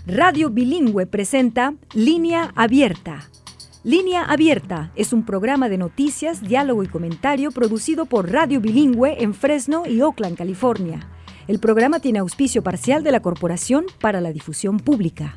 Radio Bilingüe presenta Línea Abierta. Línea Abierta es un programa de noticias, diálogo y comentario producido por Radio Bilingüe en Fresno y Oakland, California. El programa tiene auspicio parcial de la Corporación para la Difusión Pública.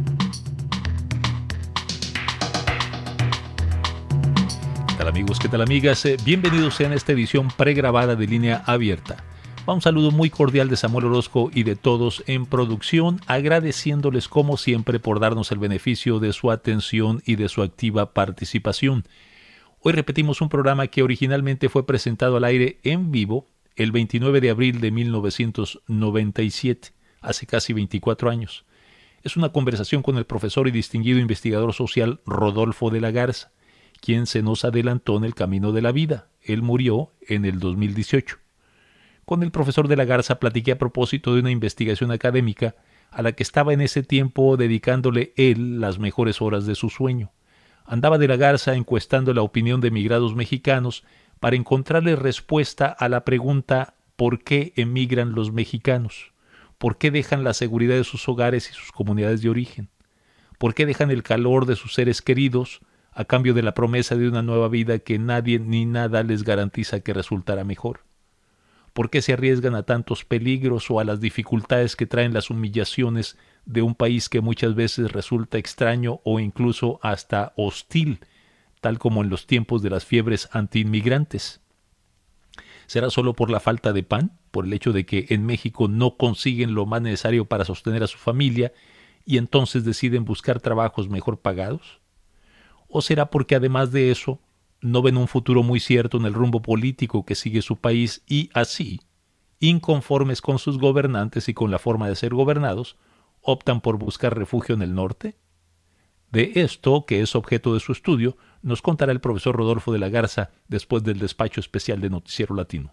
¿Qué tal amigos? ¿Qué tal amigas? Bienvenidos sean a esta edición pregrabada de Línea Abierta. Un saludo muy cordial de Samuel Orozco y de todos en producción, agradeciéndoles como siempre por darnos el beneficio de su atención y de su activa participación. Hoy repetimos un programa que originalmente fue presentado al aire en vivo el 29 de abril de 1997, hace casi 24 años. Es una conversación con el profesor y distinguido investigador social Rodolfo de la Garza, quien se nos adelantó en el camino de la vida. Él murió en el 2018. Con el profesor de la Garza platiqué a propósito de una investigación académica a la que estaba en ese tiempo dedicándole él las mejores horas de su sueño. Andaba de la Garza encuestando la opinión de emigrados mexicanos para encontrarle respuesta a la pregunta ¿por qué emigran los mexicanos? ¿Por qué dejan la seguridad de sus hogares y sus comunidades de origen? ¿Por qué dejan el calor de sus seres queridos a cambio de la promesa de una nueva vida que nadie ni nada les garantiza que resultará mejor? ¿Por qué se arriesgan a tantos peligros o a las dificultades que traen las humillaciones de un país que muchas veces resulta extraño o incluso hasta hostil, tal como en los tiempos de las fiebres antiinmigrantes? ¿Será solo por la falta de pan, por el hecho de que en México no consiguen lo más necesario para sostener a su familia y entonces deciden buscar trabajos mejor pagados? ¿O será porque además de eso no ven un futuro muy cierto en el rumbo político que sigue su país y así, inconformes con sus gobernantes y con la forma de ser gobernados, optan por buscar refugio en el norte? De esto, que es objeto de su estudio, nos contará el profesor Rodolfo de la Garza después del despacho especial de Noticiero Latino.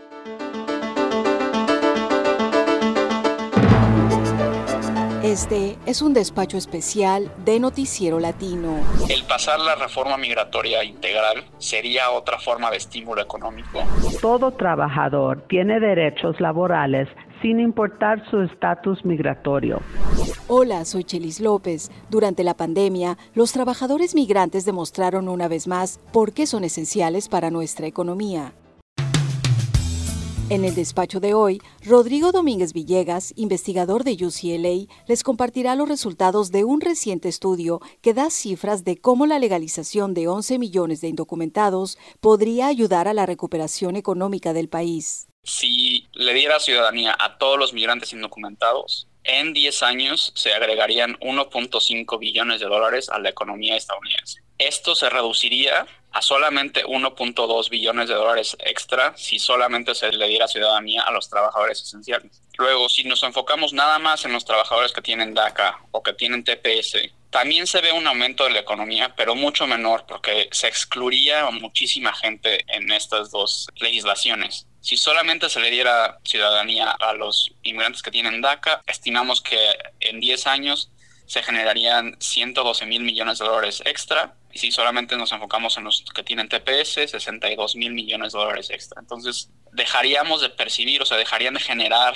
Este es un despacho especial de Noticiero Latino. El pasar la reforma migratoria integral sería otra forma de estímulo económico. Todo trabajador tiene derechos laborales sin importar su estatus migratorio. Hola, soy Chelis López. Durante la pandemia, los trabajadores migrantes demostraron una vez más por qué son esenciales para nuestra economía. En el despacho de hoy, Rodrigo Domínguez Villegas, investigador de UCLA, les compartirá los resultados de un reciente estudio que da cifras de cómo la legalización de 11 millones de indocumentados podría ayudar a la recuperación económica del país. Si le diera ciudadanía a todos los migrantes indocumentados, en 10 años se agregarían 1.5 billones de dólares a la economía estadounidense. Esto se reduciría a solamente 1.2 billones de dólares extra si solamente se le diera ciudadanía a los trabajadores esenciales. Luego, si nos enfocamos nada más en los trabajadores que tienen DACA o que tienen TPS, también se ve un aumento de la economía, pero mucho menor porque se excluiría a muchísima gente en estas dos legislaciones. Si solamente se le diera ciudadanía a los inmigrantes que tienen DACA, estimamos que en 10 años se generarían 112 mil millones de dólares extra. Y si solamente nos enfocamos en los que tienen TPS, 62 mil millones de dólares extra. Entonces, dejaríamos de percibir, dejarían de generar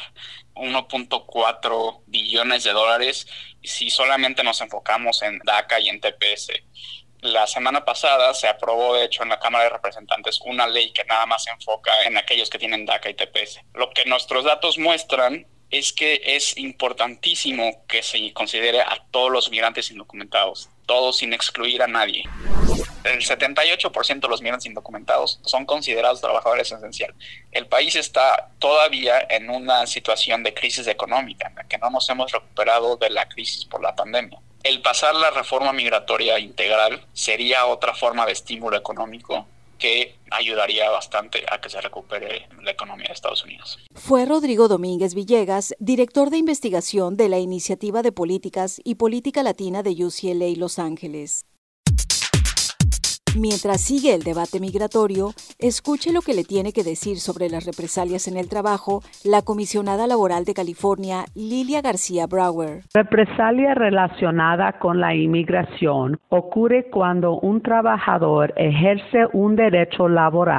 1.4 billones de dólares si solamente nos enfocamos en DACA y en TPS. La semana pasada se aprobó, de hecho, en la Cámara de Representantes una ley que nada más se enfoca en aquellos que tienen DACA y TPS. Lo que nuestros datos muestran es que es importantísimo que se considere a todos los migrantes indocumentados, todos sin excluir a nadie. El 78% de los migrantes indocumentados son considerados trabajadores esenciales. El país está todavía en una situación de crisis económica, en la que no nos hemos recuperado de la crisis por la pandemia. El pasar la reforma migratoria integral sería otra forma de estímulo económico que ayudaría bastante a que se recupere la economía de Estados Unidos. Fue Rodrigo Domínguez Villegas, director de investigación de la Iniciativa de Políticas y Política Latina de UCLA Los Ángeles. Mientras sigue el debate migratorio, escuche lo que le tiene que decir sobre las represalias en el trabajo la comisionada laboral de California, Lilia García Brauer. Represalia relacionada con la inmigración ocurre cuando un trabajador ejerce un derecho laboral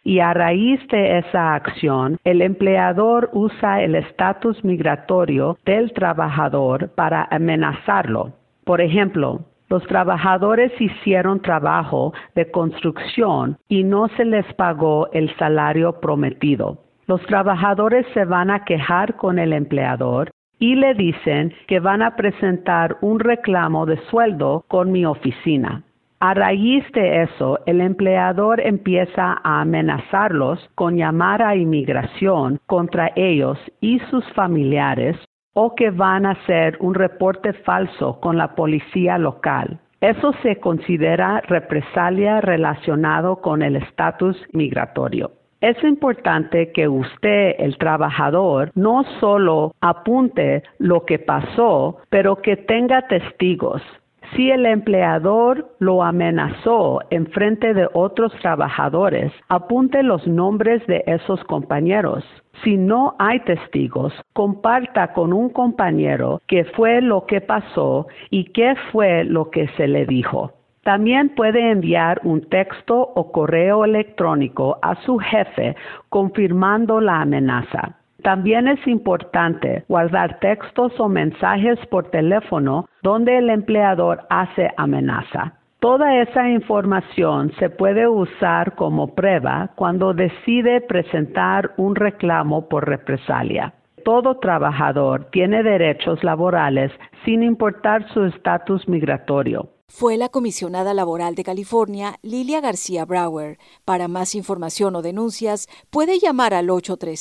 Y a raíz de esa acción, el empleador usa el estatus migratorio del trabajador para amenazarlo. Por ejemplo, los trabajadores hicieron trabajo de construcción y no se les pagó el salario prometido. Los trabajadores se van a quejar con el empleador y le dicen que van a presentar un reclamo de sueldo con mi oficina. A raíz de eso, el empleador empieza a amenazarlos con llamar a inmigración contra ellos y sus familiares o que van a hacer un reporte falso con la policía local. Eso se considera represalia relacionado con el estatus migratorio. Es importante que usted, el trabajador, no solo apunte lo que pasó, pero que tenga testigos. Si el empleador lo amenazó en frente de otros trabajadores, apunte los nombres de esos compañeros. Si no hay testigos, comparta con un compañero qué fue lo que pasó y qué fue lo que se le dijo. También puede enviar un texto o correo electrónico a su jefe confirmando la amenaza. También es importante guardar textos o mensajes por teléfono donde el empleador hace amenaza. Toda esa información se puede usar como prueba cuando decide presentar un reclamo por represalia. Todo trabajador tiene derechos laborales sin importar su estatus migratorio. Fue la comisionada laboral de California, Lilia García Brauer. Para más información o denuncias, puede llamar al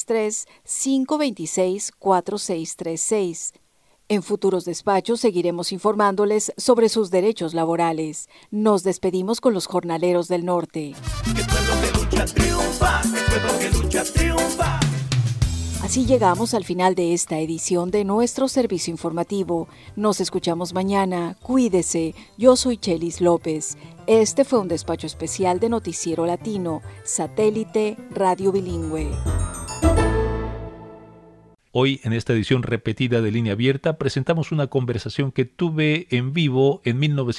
833-526-4636. En futuros despachos seguiremos informándoles sobre sus derechos laborales. Nos despedimos con los jornaleros del norte. El pueblo que lucha triunfa, el pueblo que lucha triunfa. Así llegamos al final de esta edición de nuestro servicio informativo. Nos escuchamos mañana. Cuídese. Yo soy Chelis López. Este fue un despacho especial de Noticiero Latino, Satélite Radio Bilingüe. Hoy, en esta edición repetida de Línea Abierta, presentamos una conversación que tuve en vivo en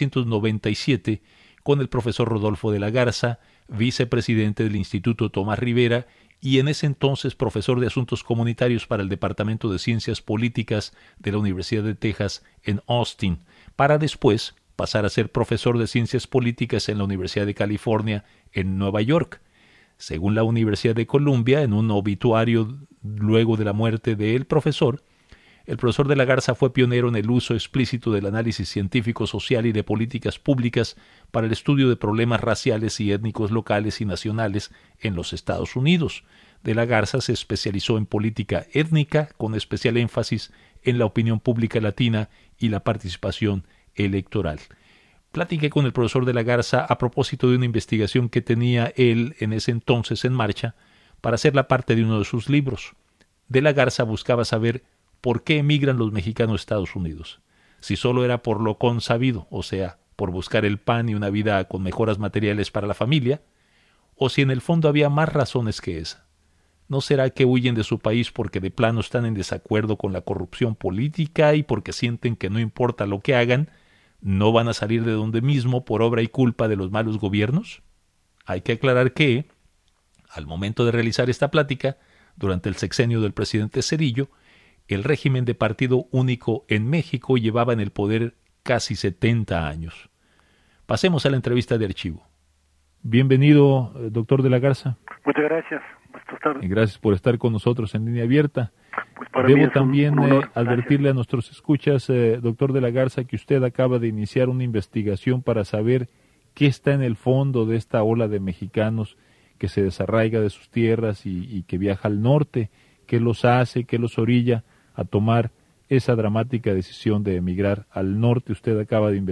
1997 con el profesor Rodolfo de la Garza, vicepresidente del Instituto Tomás Rivera y en ese entonces profesor de Asuntos Comunitarios para el Departamento de Ciencias Políticas de la Universidad de Texas en Austin, para después pasar a ser profesor de Ciencias Políticas en la Universidad de California en Nueva York. Según la Universidad de Columbia, en un obituario luego de la muerte del profesor, el profesor de la Garza fue pionero en el uso explícito del análisis científico, social y de políticas públicas para el estudio de problemas raciales y étnicos locales y nacionales en los Estados Unidos. De la Garza se especializó en política étnica, con especial énfasis en la opinión pública latina y la participación electoral. Platiqué con el profesor de la Garza a propósito de una investigación que tenía él en ese entonces en marcha para hacerla parte de uno de sus libros. De la Garza buscaba saber por qué emigran los mexicanos a Estados Unidos, si solo era por lo consabido, o sea, por buscar el pan y una vida con mejoras materiales para la familia, o si en el fondo había más razones que esa. ¿No será que huyen de su país porque de plano están en desacuerdo con la corrupción política y porque sienten que no importa lo que hagan, no van a salir de donde mismo por obra y culpa de los malos gobiernos? Hay que aclarar que, al momento de realizar esta plática, durante el sexenio del presidente Zedillo, el régimen de partido único en México llevaba en el poder casi 70 años. Pasemos a la entrevista de archivo. Bienvenido, doctor de la Garza. Muchas gracias. Gracias por estar con nosotros en Línea Abierta. Pues Debo también advertirle a nuestros escuchas, doctor de la Garza, que usted acaba de iniciar una investigación para saber qué está en el fondo de esta ola de mexicanos que se desarraiga de sus tierras y que viaja al norte, qué los hace, qué los orilla a tomar esa dramática decisión de emigrar al norte. Usted acaba de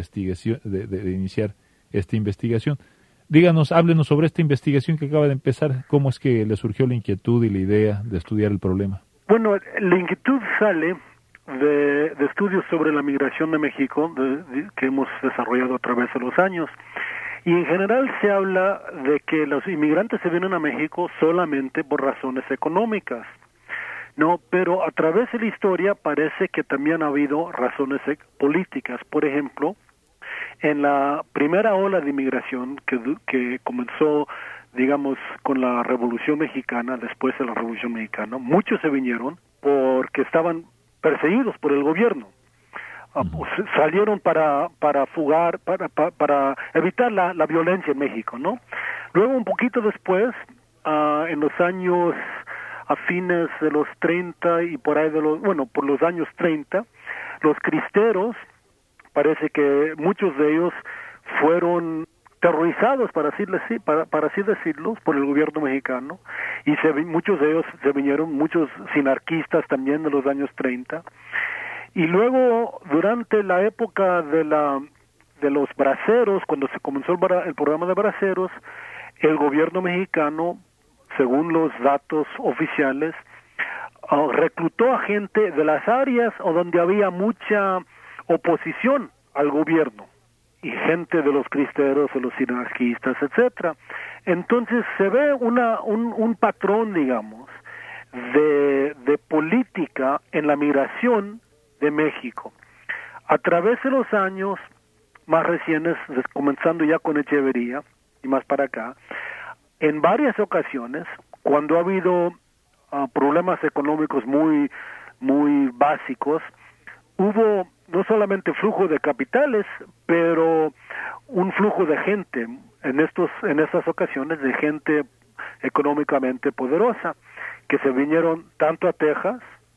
iniciar esta investigación. Díganos, háblenos sobre esta investigación que acaba de empezar. ¿Cómo es que le surgió la inquietud y la idea de estudiar el problema? Bueno, la inquietud sale de estudios sobre la migración de México que hemos desarrollado a través de los años. Y en general se habla de que los inmigrantes se vienen a México solamente por razones económicas. No, pero a través de la historia parece que también ha habido razones políticas. Por ejemplo, en la primera ola de inmigración que comenzó, digamos, con la Revolución Mexicana, después de la Revolución Mexicana, muchos se vinieron porque estaban perseguidos por el gobierno. Pues, salieron para fugar, para evitar la violencia en México, ¿no? Luego, un poquito después, en los años, a fines de los 30 y por ahí por los años 30, los cristeros, parece que muchos de ellos fueron terrorizados, para así decirlo, por el gobierno mexicano, y muchos de ellos se vinieron, muchos sinarquistas también de los años 30, y luego durante la época de los braceros, cuando se comenzó el programa de braceros, el gobierno mexicano, según los datos oficiales, reclutó a gente de las áreas o donde había mucha oposición al gobierno, y gente de los cristeros, de los sinarquistas, etcétera. Entonces se ve un patrón, digamos, de política en la migración de México. A través de los años más recientes, comenzando ya con Echeverría y más para acá, en varias ocasiones, cuando ha habido problemas económicos muy básicos, hubo no solamente flujo de capitales, pero un flujo de gente en estas ocasiones, de gente económicamente poderosa, que se vinieron tanto a Texas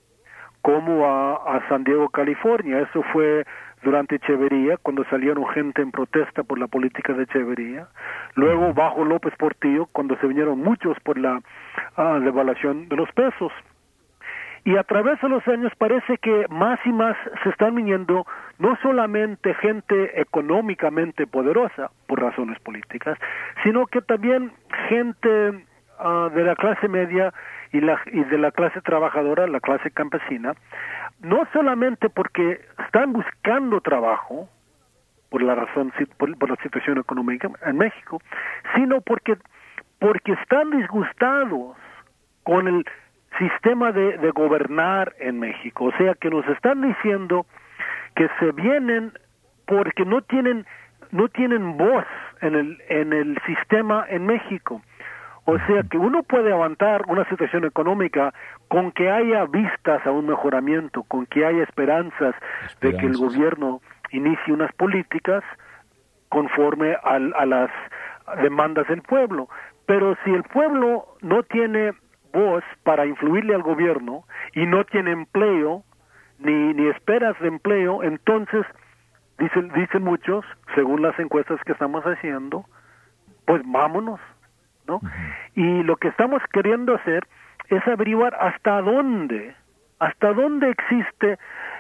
como a San Diego, California. Eso fue durante Echeverría, cuando salieron gente en protesta por la política de Echeverría. Luego, bajo López Portillo, cuando se vinieron muchos por la devaluación de los pesos. Y a través de los años parece que más y más se están viniendo no solamente gente económicamente poderosa por razones políticas, sino que también gente de la clase media y de la clase trabajadora, la clase campesina, no solamente porque están buscando trabajo por la situación económica en México, sino porque están disgustados con el sistema de gobernar en México. O sea, que nos están diciendo que se vienen porque no tienen voz en el sistema en México. O sea, que uno puede aguantar una situación económica con que haya vistas a un mejoramiento, con que haya esperanzas de que el gobierno inicie unas políticas conforme a las demandas del pueblo. Pero si el pueblo no tiene voz para influirle al gobierno y no tiene empleo ni esperas de empleo, entonces dicen muchos, según las encuestas que estamos haciendo, pues vámonos, ¿no? Y lo que estamos queriendo hacer es averiguar hasta dónde existe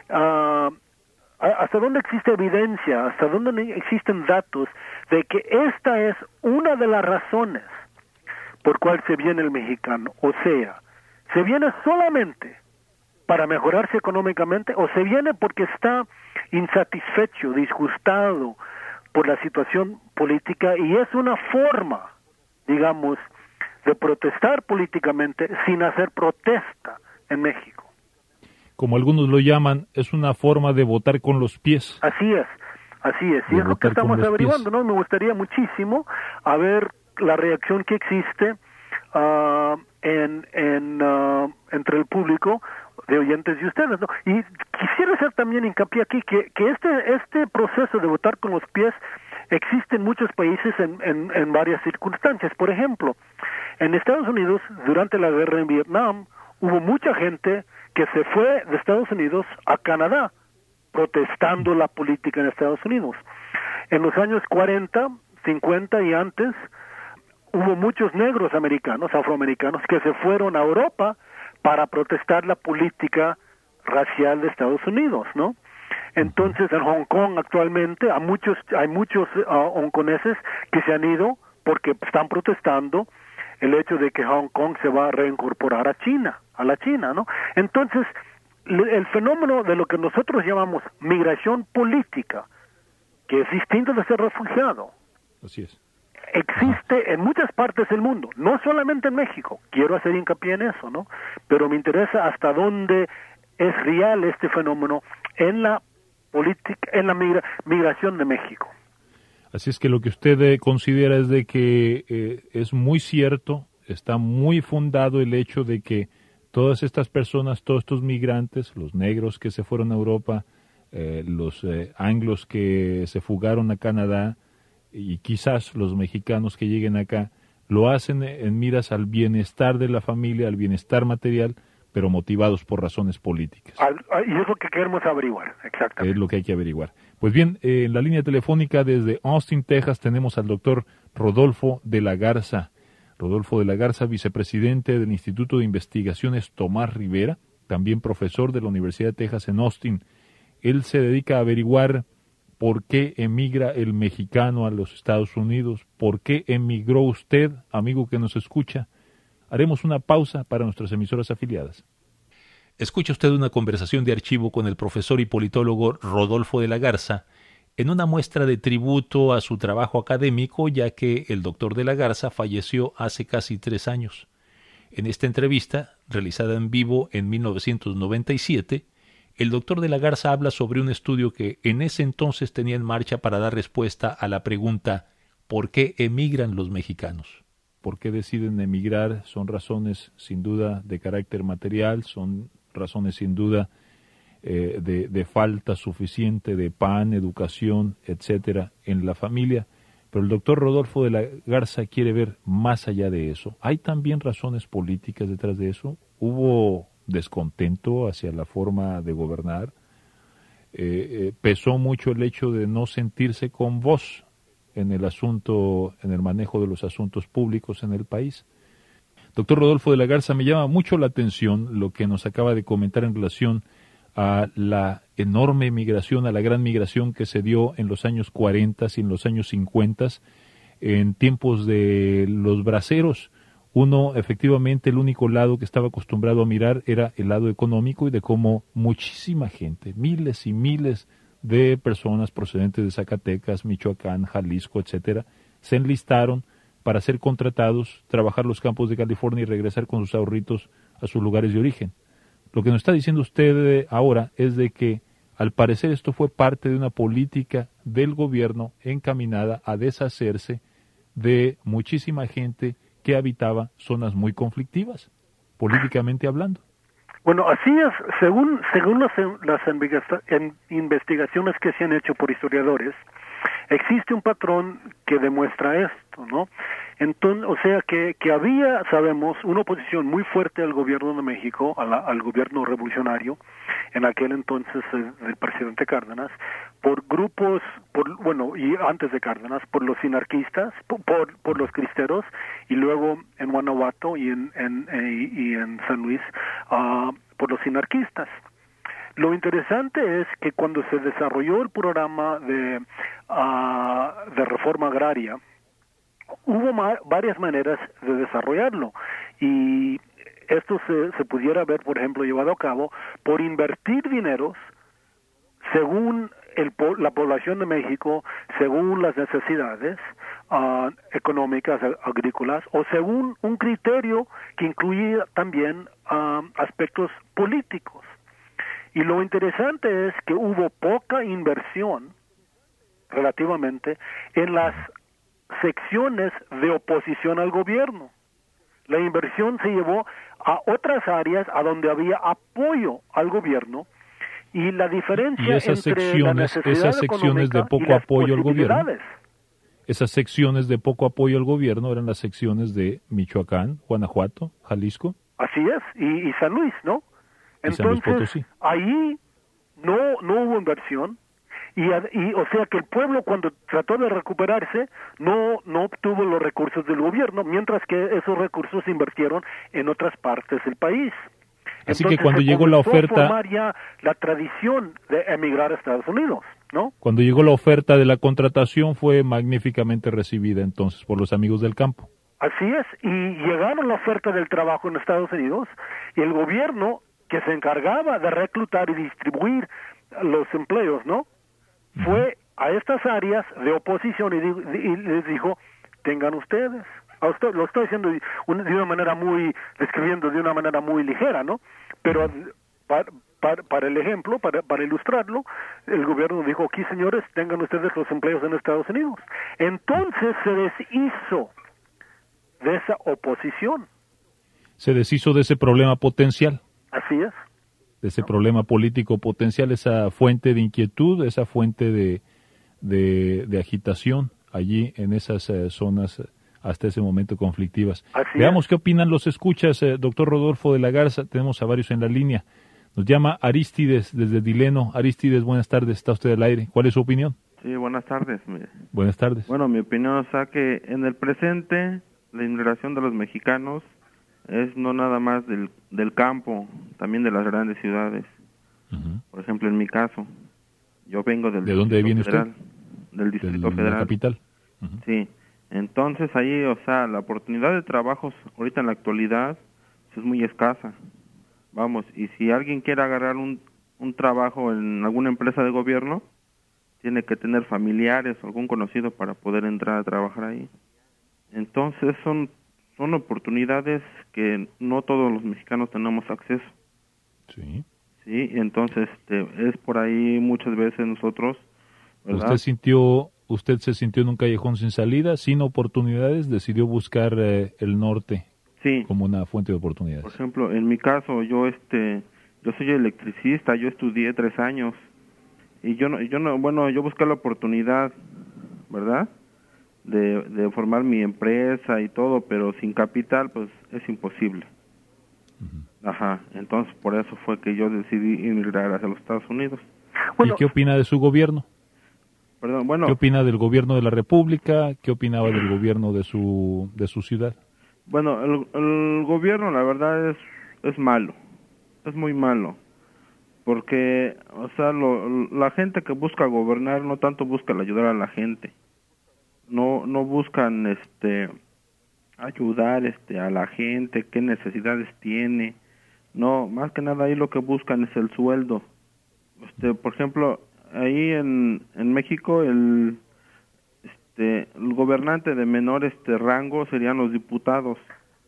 evidencia, hasta dónde existen datos de que esta es una de las razones por cual se viene el mexicano. O sea, ¿se viene solamente para mejorarse económicamente o se viene porque está insatisfecho, disgustado por la situación política y es una forma, digamos, de protestar políticamente sin hacer protesta en México? Como algunos lo llaman, es una forma de votar con los pies. Así es, y es lo que estamos averiguando, ¿no? Me gustaría muchísimo a ver la reacción que existe entre el público de oyentes de ustedes, ¿no? Y quisiera hacer también hincapié aquí que este proceso de votar con los pies existe en muchos países en varias circunstancias. Por ejemplo, en Estados Unidos, durante la guerra en Vietnam, hubo mucha gente que se fue de Estados Unidos a Canadá, protestando la política en Estados Unidos. En los años 40, 50 y antes, hubo muchos negros americanos, afroamericanos, que se fueron a Europa para protestar la política racial de Estados Unidos, ¿no? Entonces, en Hong Kong actualmente hay muchos hongkoneses que se han ido porque están protestando el hecho de que Hong Kong se va a reincorporar a la China, ¿no? Entonces, el fenómeno de lo que nosotros llamamos migración política, que es distinto de ser refugiado, así es, existe en muchas partes del mundo, no solamente en México. Quiero hacer hincapié en eso, ¿no? Pero me interesa hasta dónde es real este fenómeno en la política, en la migración de México. Así es que lo que usted considera es de que es muy cierto, está muy fundado el hecho de que todas estas personas, todos estos migrantes, los negros que se fueron a Europa, los anglos que se fugaron a Canadá y quizás los mexicanos que lleguen acá, lo hacen en miras al bienestar de la familia, al bienestar material, pero motivados por razones políticas. Y es lo que queremos averiguar, exactamente. Es lo que hay que averiguar. Pues bien, en la línea telefónica desde Austin, Texas, tenemos al doctor Rodolfo de la Garza. Rodolfo de la Garza, vicepresidente del Instituto de Investigaciones Tomás Rivera, también profesor de la Universidad de Texas en Austin. Él se dedica a averiguar por qué emigra el mexicano a los Estados Unidos, por qué emigró usted, amigo que nos escucha. Haremos una pausa para nuestras emisoras afiliadas. Escucha usted una conversación de archivo con el profesor y politólogo Rodolfo de la Garza en una muestra de tributo a su trabajo académico, ya que el doctor de la Garza falleció hace casi 3 años. En esta entrevista, realizada en vivo en 1997, el doctor de la Garza habla sobre un estudio que en ese entonces tenía en marcha para dar respuesta a la pregunta ¿por qué emigran los mexicanos? ¿Por qué deciden emigrar? Son razones sin duda de carácter material, son razones sin duda de falta suficiente de pan, educación, etcétera, en la familia. Pero el doctor Rodolfo de la Garza quiere ver más allá de eso. ¿Hay también razones políticas detrás de eso? ¿Hubo descontento hacia la forma de gobernar? ¿Pesó mucho el hecho de no sentirse con voz en el asunto, en el manejo de los asuntos públicos en el país? Doctor Rodolfo de la Garza, me llama mucho la atención lo que nos acaba de comentar en relación a la enorme migración, a la gran migración que se dio en los años 40 y en los años 50, en tiempos de los braceros. Uno, efectivamente, el único lado que estaba acostumbrado a mirar era el lado económico y de cómo muchísima gente, miles y miles de personas procedentes de Zacatecas, Michoacán, Jalisco, etcétera, se enlistaron para ser contratados, trabajar los campos de California y regresar con sus ahorritos a sus lugares de origen. Lo que nos está diciendo usted ahora es de que, al parecer, esto fue parte de una política del gobierno encaminada a deshacerse de muchísima gente que habitaba zonas muy conflictivas, políticamente hablando. Bueno, así es, según las investigaciones que se han hecho por historiadores, existe un patrón que demuestra esto, ¿no? Entonces, o sea que había, sabemos, una oposición muy fuerte al gobierno de México, al gobierno revolucionario, en aquel entonces del presidente Cárdenas, por grupos, y antes de Cárdenas, por los sinarquistas, por los cristeros, y luego en Guanajuato y en San Luis, por los sinarquistas. Lo interesante es que cuando se desarrolló el programa de reforma agraria, hubo varias maneras de desarrollarlo, y esto se pudiera ver, por ejemplo, llevado a cabo por invertir dineros según la población de México, según las necesidades económicas, agrícolas, o según un criterio que incluía también aspectos políticos. Y lo interesante es que hubo poca inversión relativamente en las secciones de oposición al gobierno. La inversión se llevó a otras áreas a donde había apoyo al gobierno, y la diferencia entre la necesidad secciones de poco apoyo al gobierno, esas secciones de poco apoyo al gobierno eran las secciones de Michoacán, Guanajuato, Jalisco. Así es, y San Luis, ¿no? Entonces, ahí no hubo inversión, y o sea que el pueblo, cuando trató de recuperarse, no obtuvo los recursos del gobierno, mientras que esos recursos se invirtieron en otras partes del país. Así Entonces, que cuando llegó la oferta, a formar ya la tradición de emigrar a Estados Unidos, ¿no? Cuando llegó la oferta de la contratación, fue magníficamente recibida entonces por los amigos del campo. Así es, y llegaron la oferta del trabajo en Estados Unidos, y el gobierno, que se encargaba de reclutar y distribuir los empleos, ¿no? Fue a estas áreas de oposición y les dijo, tengan ustedes. Lo estoy diciendo describiendo de una manera muy ligera, ¿no? Pero para el ejemplo, para ilustrarlo, el gobierno dijo, aquí señores, tengan ustedes los empleos en Estados Unidos. Entonces se deshizo de esa oposición. Se deshizo de ese problema potencial. Así es. De ese problema político potencial, esa fuente de inquietud, esa fuente de agitación allí en esas zonas hasta ese momento conflictivas. Veamos qué opinan los escuchas, doctor Rodolfo de la Garza. Tenemos a varios en la línea. Nos llama Arístides desde Dileno. Arístides, buenas tardes, está usted al aire. ¿Cuál es su opinión? Sí, buenas tardes. Buenas tardes. Bueno, mi opinión es que en el presente la inmigración de los mexicanos es no nada más del campo, también de las grandes ciudades. Uh-huh. Por ejemplo, en mi caso, yo vengo del ¿De dónde viene Federal, usted? Del Distrito Federal. ¿De la capital? Uh-huh. Sí. Entonces ahí, la oportunidad de trabajos ahorita en la actualidad es muy escasa. Vamos, y si alguien quiere agarrar un trabajo en alguna empresa de gobierno, tiene que tener familiares o algún conocido para poder entrar a trabajar ahí. Entonces son oportunidades que no todos los mexicanos tenemos acceso. Sí. Sí, entonces es por ahí muchas veces nosotros, ¿verdad? ¿Usted se sintió en un callejón sin salida, sin oportunidades? ¿Decidió buscar el norte como una fuente de oportunidades? Por ejemplo, en mi caso, yo soy electricista, yo estudié 3 años y yo busqué la oportunidad, ¿verdad? De formar mi empresa y todo, pero sin capital, pues es imposible. Uh-huh. Ajá, entonces por eso fue que yo decidí emigrar hacia los Estados Unidos. ¿Y qué opina de su gobierno? Perdón, bueno. ¿Qué opina del gobierno de la República? ¿Qué opinaba del gobierno de su ciudad? Bueno, el gobierno, la verdad, es malo. Es muy malo. Porque, la gente que busca gobernar no tanto busca ayudar a la gente. No buscan ayudar a la gente, qué necesidades tiene. No, más que nada ahí lo que buscan es el sueldo. Por ejemplo, ahí en México el gobernante de menor rango serían los diputados.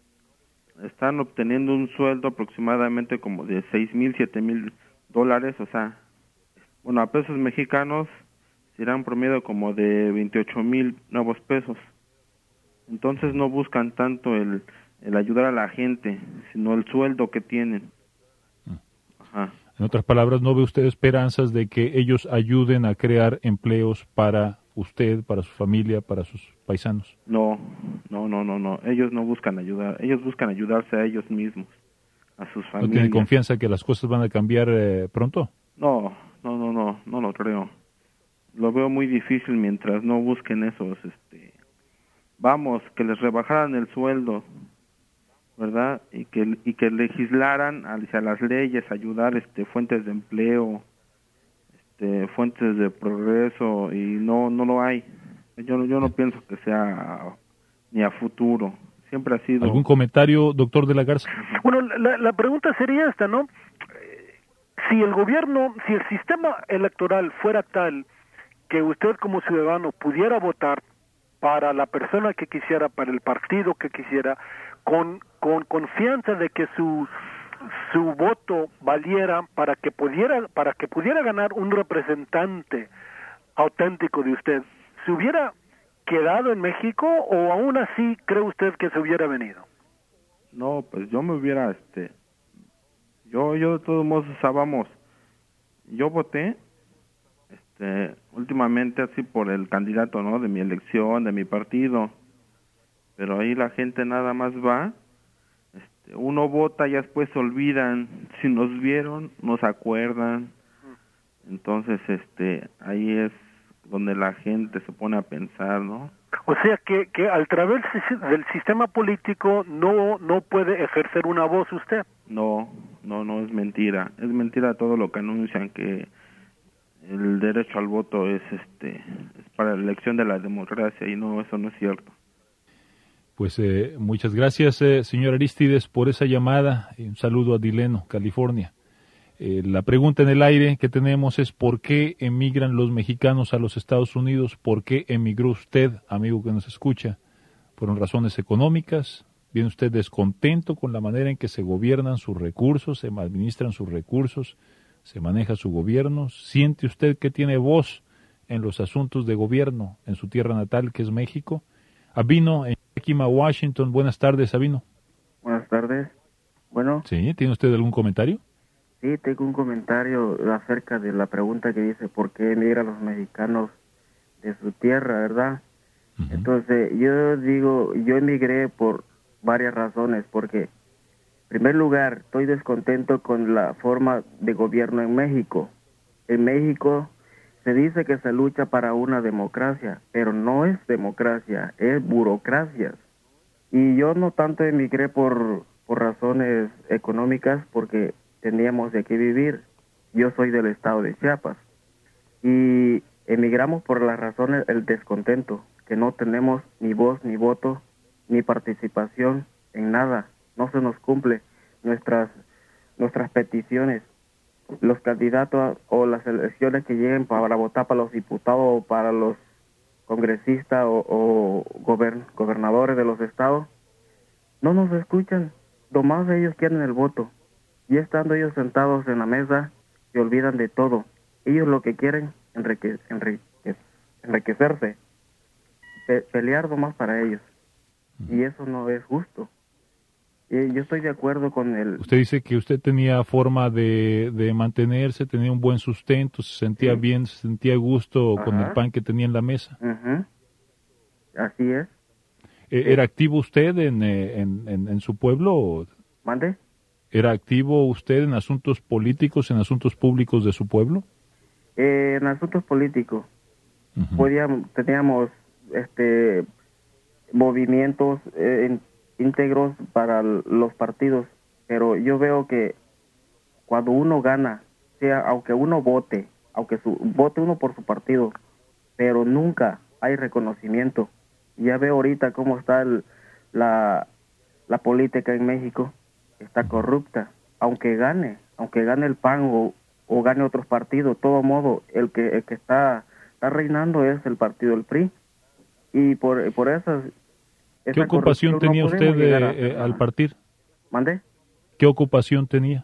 Están obteniendo un sueldo aproximadamente como de $6,000, $7,000, a pesos mexicanos serán promedio como de 28,000 nuevos pesos. Entonces no buscan tanto el ayudar a la gente, sino el sueldo que tienen. Ajá. En otras palabras, ¿no ve usted esperanzas de que ellos ayuden a crear empleos para usted, para su familia, para sus paisanos? No. Ellos no buscan ayudar. Ellos buscan ayudarse a ellos mismos, a sus familias. ¿No tienen confianza que las cosas van a cambiar pronto? No lo creo. Lo veo muy difícil mientras no busquen esos, que les rebajaran el sueldo, ¿verdad? Y que legislaran hacia las leyes, ayudar fuentes de empleo, fuentes de progreso, y no lo hay. Yo no pienso que sea ni a futuro. Siempre ha sido. ¿Algún comentario, doctor de la Garza? Bueno, la pregunta sería esta, ¿no? Si el sistema electoral fuera tal que usted como ciudadano pudiera votar para la persona que quisiera, para el partido que quisiera, con confianza de que su voto valiera para que pudiera ganar un representante auténtico de usted, ¿se hubiera quedado en México o aún así cree usted que se hubiera venido? No, pues yo me hubiera, yo de todos modos, yo voté, últimamente así por el candidato, ¿no? De mi elección, de mi partido, pero ahí la gente nada más va, uno vota y después se olvidan, si nos vieron, no se acuerdan, entonces, ahí es donde la gente se pone a pensar, ¿no? O sea que al través del sistema político no puede ejercer una voz usted. No, es mentira todo lo que anuncian, que el derecho al voto es para la elección de la democracia, y no, eso no es cierto. Pues muchas gracias, señor Arístides, por esa llamada, y un saludo a Dileno, California. La pregunta en el aire que tenemos es: ¿por qué emigran los mexicanos a los Estados Unidos? ¿Por qué emigró usted, amigo que nos escucha? ¿Fueron razones económicas? ¿Viene usted descontento con la manera en que se gobiernan sus recursos, se administran sus recursos? se maneja su gobierno. ¿Siente usted que tiene voz en los asuntos de gobierno en su tierra natal, que es México? Abino, en Yakima, Washington. Buenas tardes, Abino. Buenas tardes. Bueno. Sí, ¿tiene usted algún comentario? Sí, tengo un comentario acerca de la pregunta que dice por qué emigran los mexicanos de su tierra, ¿verdad? Uh-huh. Entonces, yo digo, yo emigré por varias razones, porque, en primer lugar, estoy descontento con la forma de gobierno en México. En México se dice que se lucha para una democracia, pero no es democracia, es burocracia. Y yo no tanto emigré por razones económicas, porque teníamos de qué vivir. Yo soy del estado de Chiapas. Y emigramos por las razones del descontento, que no tenemos ni voz, ni voto, ni participación en nada. No se nos cumple nuestras peticiones. Los candidatos o las elecciones que lleguen para votar para los diputados o para los congresistas o gobernadores de los estados, no nos escuchan. Nomás ellos quieren el voto. Y estando ellos sentados en la mesa, se olvidan de todo. Ellos lo que quieren enriquecerse, pelear nomás para ellos. Y eso no es justo. Y yo estoy de acuerdo con el... Usted dice que usted tenía forma de mantenerse, tenía un buen sustento, se sentía bien, se sentía a gusto con el pan que tenía en la mesa. Así es. ¿Era activo usted en su pueblo? ¿Mande? ¿Era activo usted en asuntos políticos, en asuntos públicos de su pueblo? En asuntos políticos. Teníamos movimientos íntegros para los partidos, pero yo veo que cuando uno gana, aunque uno vote, vote uno por su partido, pero nunca hay reconocimiento. Ya veo ahorita cómo está la política en México. Está corrupta, aunque gane el PAN o gane otros partidos, de todo modo el que está reinando es el partido del PRI, y por eso. ¿Qué ocupación tenía usted al partir? ¿Mande? ¿Qué ocupación tenía?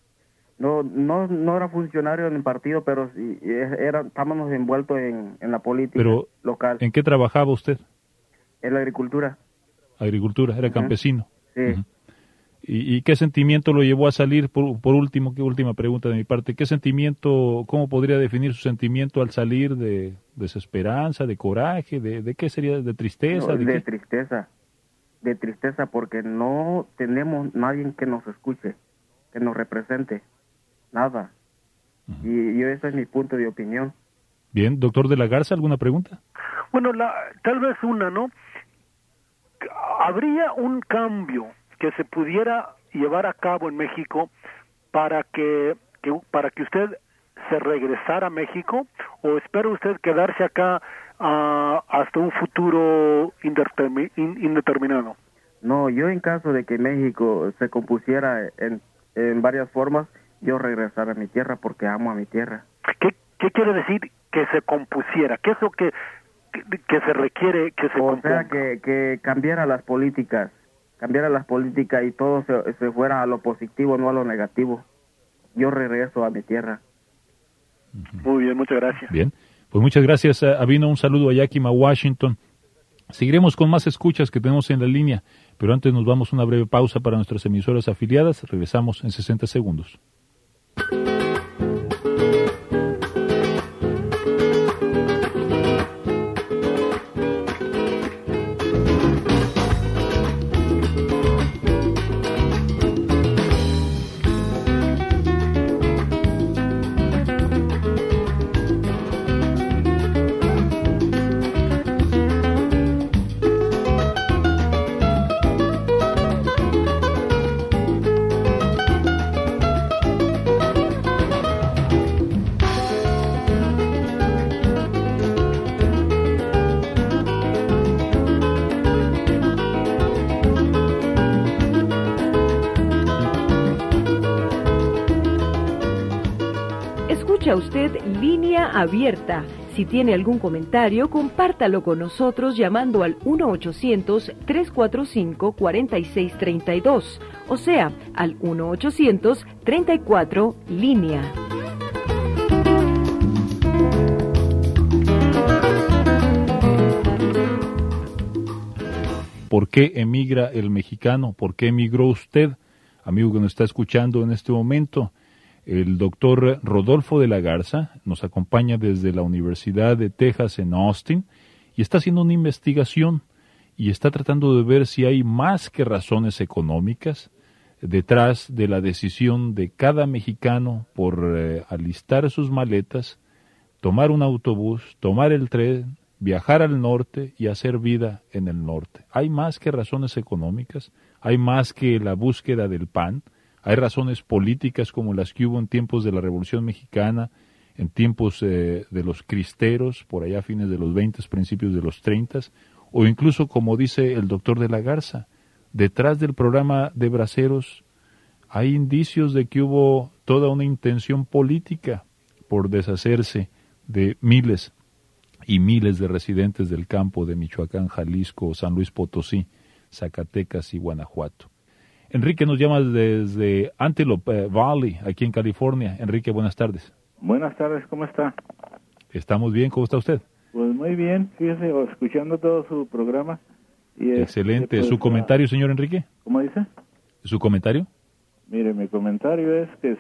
No era funcionario en el partido, pero sí, estábamos envueltos en la política local. ¿En qué trabajaba usted? En la agricultura. Agricultura, era campesino. Sí. ¿Y qué sentimiento lo llevó a salir? Por último, qué última pregunta de mi parte. ¿Qué sentimiento, cómo podría definir su sentimiento al salir? ¿De desesperanza, de coraje? ¿De qué sería? ¿De tristeza? No, de tristeza. De tristeza, porque no tenemos nadie que nos escuche, que nos represente. Nada. Y ese es mi punto de opinión. Bien, doctor de la Garza, ¿alguna pregunta? Bueno, tal vez una, ¿no? ¿Habría un cambio que se pudiera llevar a cabo en México para que usted se regresara a México, o espera usted quedarse acá hasta un futuro indeterminado? No, yo en caso de que México se compusiera en varias formas, yo regresara a mi tierra porque amo a mi tierra. ¿Qué quiere decir que se compusiera? ¿Qué es lo que se requiere que se componga? O sea, que cambiara las políticas y todo se fuera a lo positivo, no a lo negativo. Yo regreso a mi tierra. Muy bien, muchas gracias. Bien, pues muchas gracias, Abino. Un saludo a Yakima, Washington. Seguiremos con más escuchas que tenemos en la línea, pero antes nos vamos a una breve pausa para nuestras emisoras afiliadas. Regresamos en 60 segundos. Escucha usted Línea Abierta. Si tiene algún comentario, compártalo con nosotros llamando al 1-800-345-4632, o sea, al 1-800-34 Línea. ¿por qué emigra el mexicano? ¿Por qué emigró usted? Amigo que nos está escuchando en este momento, el doctor Rodolfo de la Garza nos acompaña desde la Universidad de Texas en Austin y está haciendo una investigación y está tratando de ver si hay más que razones económicas detrás de la decisión de cada mexicano por alistar sus maletas, tomar un autobús, tomar el tren, viajar al norte y hacer vida en el norte. Hay más que razones económicas, hay más que la búsqueda del pan, hay razones políticas como las que hubo en tiempos de la Revolución Mexicana, en tiempos de los cristeros, por allá a fines de los 20, principios de los 30, o incluso, como dice el doctor de la Garza, detrás del programa de Braceros hay indicios de que hubo toda una intención política por deshacerse de miles y miles de residentes del campo de Michoacán, Jalisco, San Luis Potosí, Zacatecas y Guanajuato. Enrique nos llama desde Antelope Valley, aquí en California. Enrique, buenas tardes. Buenas tardes, ¿cómo está? Estamos bien, ¿cómo está usted? Pues muy bien, fíjese, escuchando todo su programa. Y excelente. ¿Su comentario, señor Enrique? ¿Cómo dice? ¿Su comentario? Mire, mi comentario es que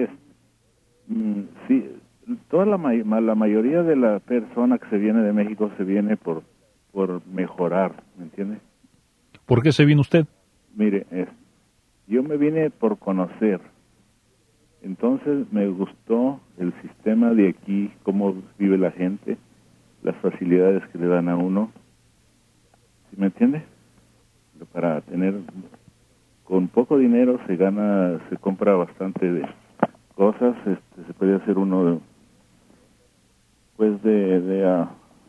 sí, toda la mayoría de la persona que se viene de México se viene por mejorar, ¿me entiende? ¿Por qué se vino usted? Mire, yo me vine por conocer. Entonces me gustó el sistema de aquí, cómo vive la gente, las facilidades que le dan a uno. ¿Sí me entiende? Para tener, con poco dinero se compra bastante de cosas, se puede hacer uno pues de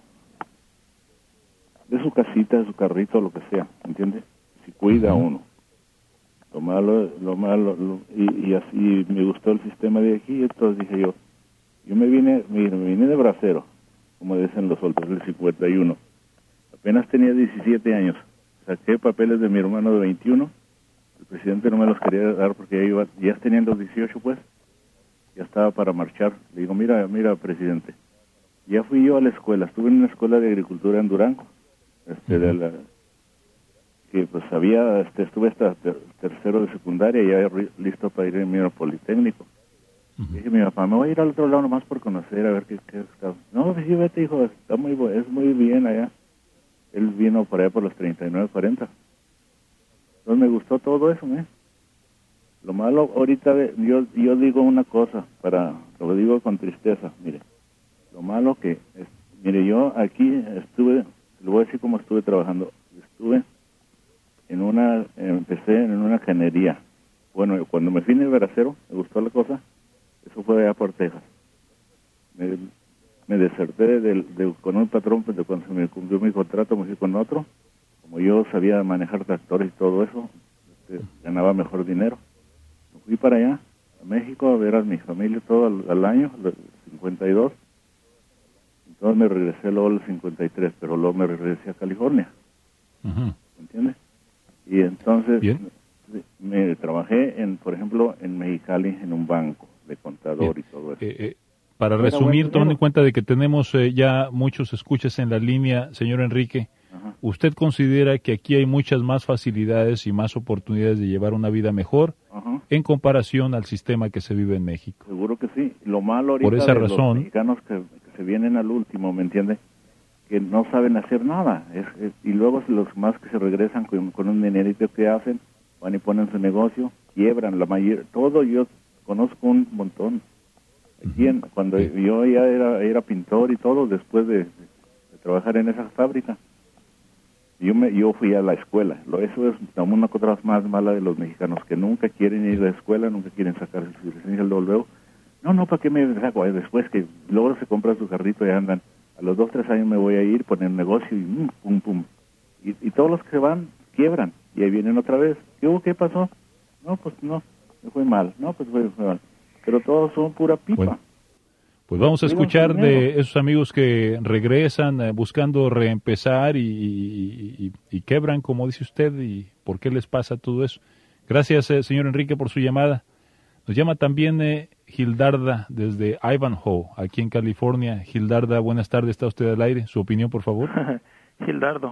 su casita, de su carrito, lo que sea, ¿entiende? Si cuida uno. Lo malo, y así me gustó el sistema de aquí, entonces dije yo me vine de bracero, como dicen los soldados del 51. Apenas tenía 17 años. Saqué papeles de mi hermano de 21. El presidente no me los quería dar porque ya tenían los 18, pues. Ya estaba para marchar. Le digo, mira, presidente. Ya fui yo a la escuela. Estuve en una escuela de agricultura en Durango. Que pues estuve hasta tercero de secundaria, ya listo para ir al Politécnico. Dije, mi papá, me voy a ir al otro lado nomás por conocer, a ver qué está. No, pues sí, vete, hijo, es muy bien allá. Él vino por allá por los 39, 40. Entonces me gustó todo eso, ¿eh? Lo malo, ahorita, yo digo una cosa, lo digo con tristeza, mire. Lo malo mire, yo aquí le voy a decir cómo estuve trabajando. Empecé en una cañería. Bueno, cuando me fui en el bracero, me gustó la cosa, eso fue allá por Texas. Me deserté con un patrón, pues, cuando se me cumplió mi contrato, me fui con otro. Como yo sabía manejar tractores y todo eso, ganaba mejor dinero. Me fui para allá, a México, a ver a mi familia todo al año, 52. Entonces me regresé luego a los 53, pero luego me regresé a California. ¿Me entiendes? Y entonces me trabajé, por ejemplo, en Mexicali, en un banco de contador y todo eso. Para resumir, tomando en cuenta de que tenemos ya muchos escuchas en la línea, señor Enrique, ¿usted considera que aquí hay muchas más facilidades y más oportunidades de llevar una vida mejor en comparación al sistema que se vive en México? Seguro que sí. Lo malo ahorita por esa de razón, los mexicanos que se vienen al último, ¿me entiende? Que no saben hacer nada. Y luego los más que se regresan con un dinerito que hacen, van y ponen su negocio, quiebran. Todo yo conozco un montón. Aquí cuando yo ya era pintor y todo, después de trabajar en esa fábrica, yo fui a la escuela. Eso es una cosa más mala de los mexicanos, que nunca quieren ir a la escuela, nunca quieren sacar su licencia luego. No, ¿para qué me saco? Después que luego se compra su carrito y andan. A los 2, 3 años me voy a ir, poner negocio y pum, pum. Y todos los que se van, quiebran. Y ahí vienen otra vez. ¿Qué pasó? No, pues no, me fue mal. No, pues fue mal. Pero todos son pura pipa. Bueno, pues vamos a escuchar de esos amigos que regresan buscando reempezar y quebran, como dice usted, y por qué les pasa todo eso. Gracias, señor Enrique, por su llamada. Nos llama también Gildarda desde Ivanhoe, aquí en California. Gildarda, buenas tardes, está usted al aire. Su opinión, por favor.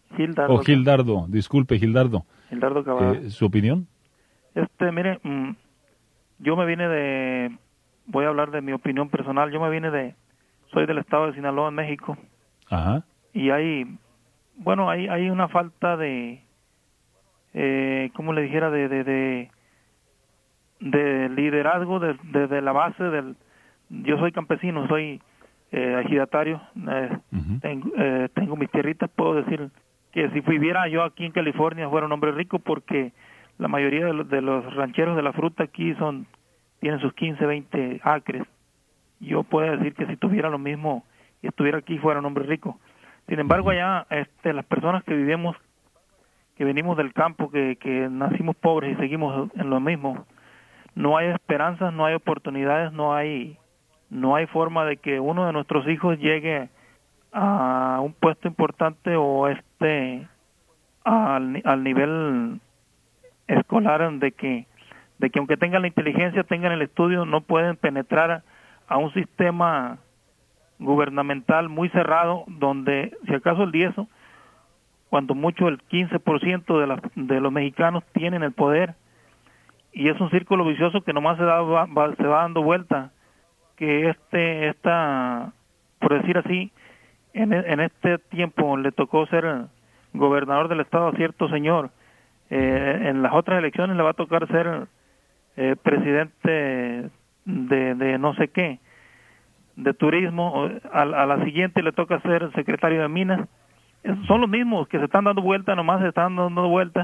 Gildardo. Gildardo, disculpe, Gildardo. Gildardo Cabal. ¿Su opinión? Mire, yo me vine voy a hablar de mi opinión personal, soy del estado de Sinaloa, en México. Ajá. Y hay una falta de, ¿cómo le dijera? De liderazgo de la base yo soy campesino, soy ejidatario, tengo mis tierritas. Puedo decir que si viviera yo aquí en California fuera un hombre rico, porque la mayoría de los rancheros de la fruta aquí tienen sus 15, 20 acres. Yo puedo decir que si tuviera lo mismo y estuviera aquí fuera un hombre rico. Sin embargo, allá las personas que venimos del campo, que nacimos pobres y seguimos en lo mismo, no hay esperanzas, no hay oportunidades, no hay forma de que uno de nuestros hijos llegue a un puesto importante o al nivel escolar, de que aunque tengan la inteligencia, tengan el estudio, no pueden penetrar a un sistema gubernamental muy cerrado, donde si acaso el 10, cuando mucho el 15% de los mexicanos tienen el poder, y es un círculo vicioso que nomás se va dando vuelta, que por decir así, en este tiempo le tocó ser gobernador del estado a cierto señor, en las otras elecciones le va a tocar ser presidente de no sé qué, de turismo, a la siguiente le toca ser secretario de minas. Son los mismos que se están dando vuelta, nomás se están dando vuelta,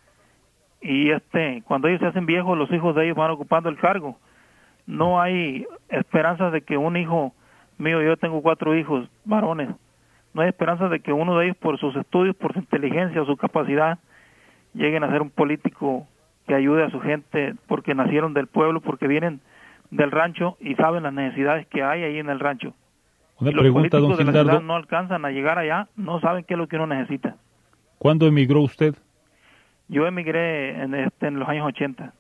y cuando ellos se hacen viejos, los hijos de ellos van ocupando el cargo. No hay esperanzas de que un hijo mío, yo tengo 4 hijos varones, no hay esperanzas de que uno de ellos, por sus estudios, por su inteligencia o su capacidad, lleguen a ser un político que ayude a su gente, porque nacieron del pueblo, porque vienen del rancho y saben las necesidades que hay ahí en el rancho. Una los pregunta, políticos don de la Gildardo. ciudad no alcanzan a llegar allá, no saben qué es lo que uno necesita. ¿Cuándo emigró usted? Yo emigré en los años 80.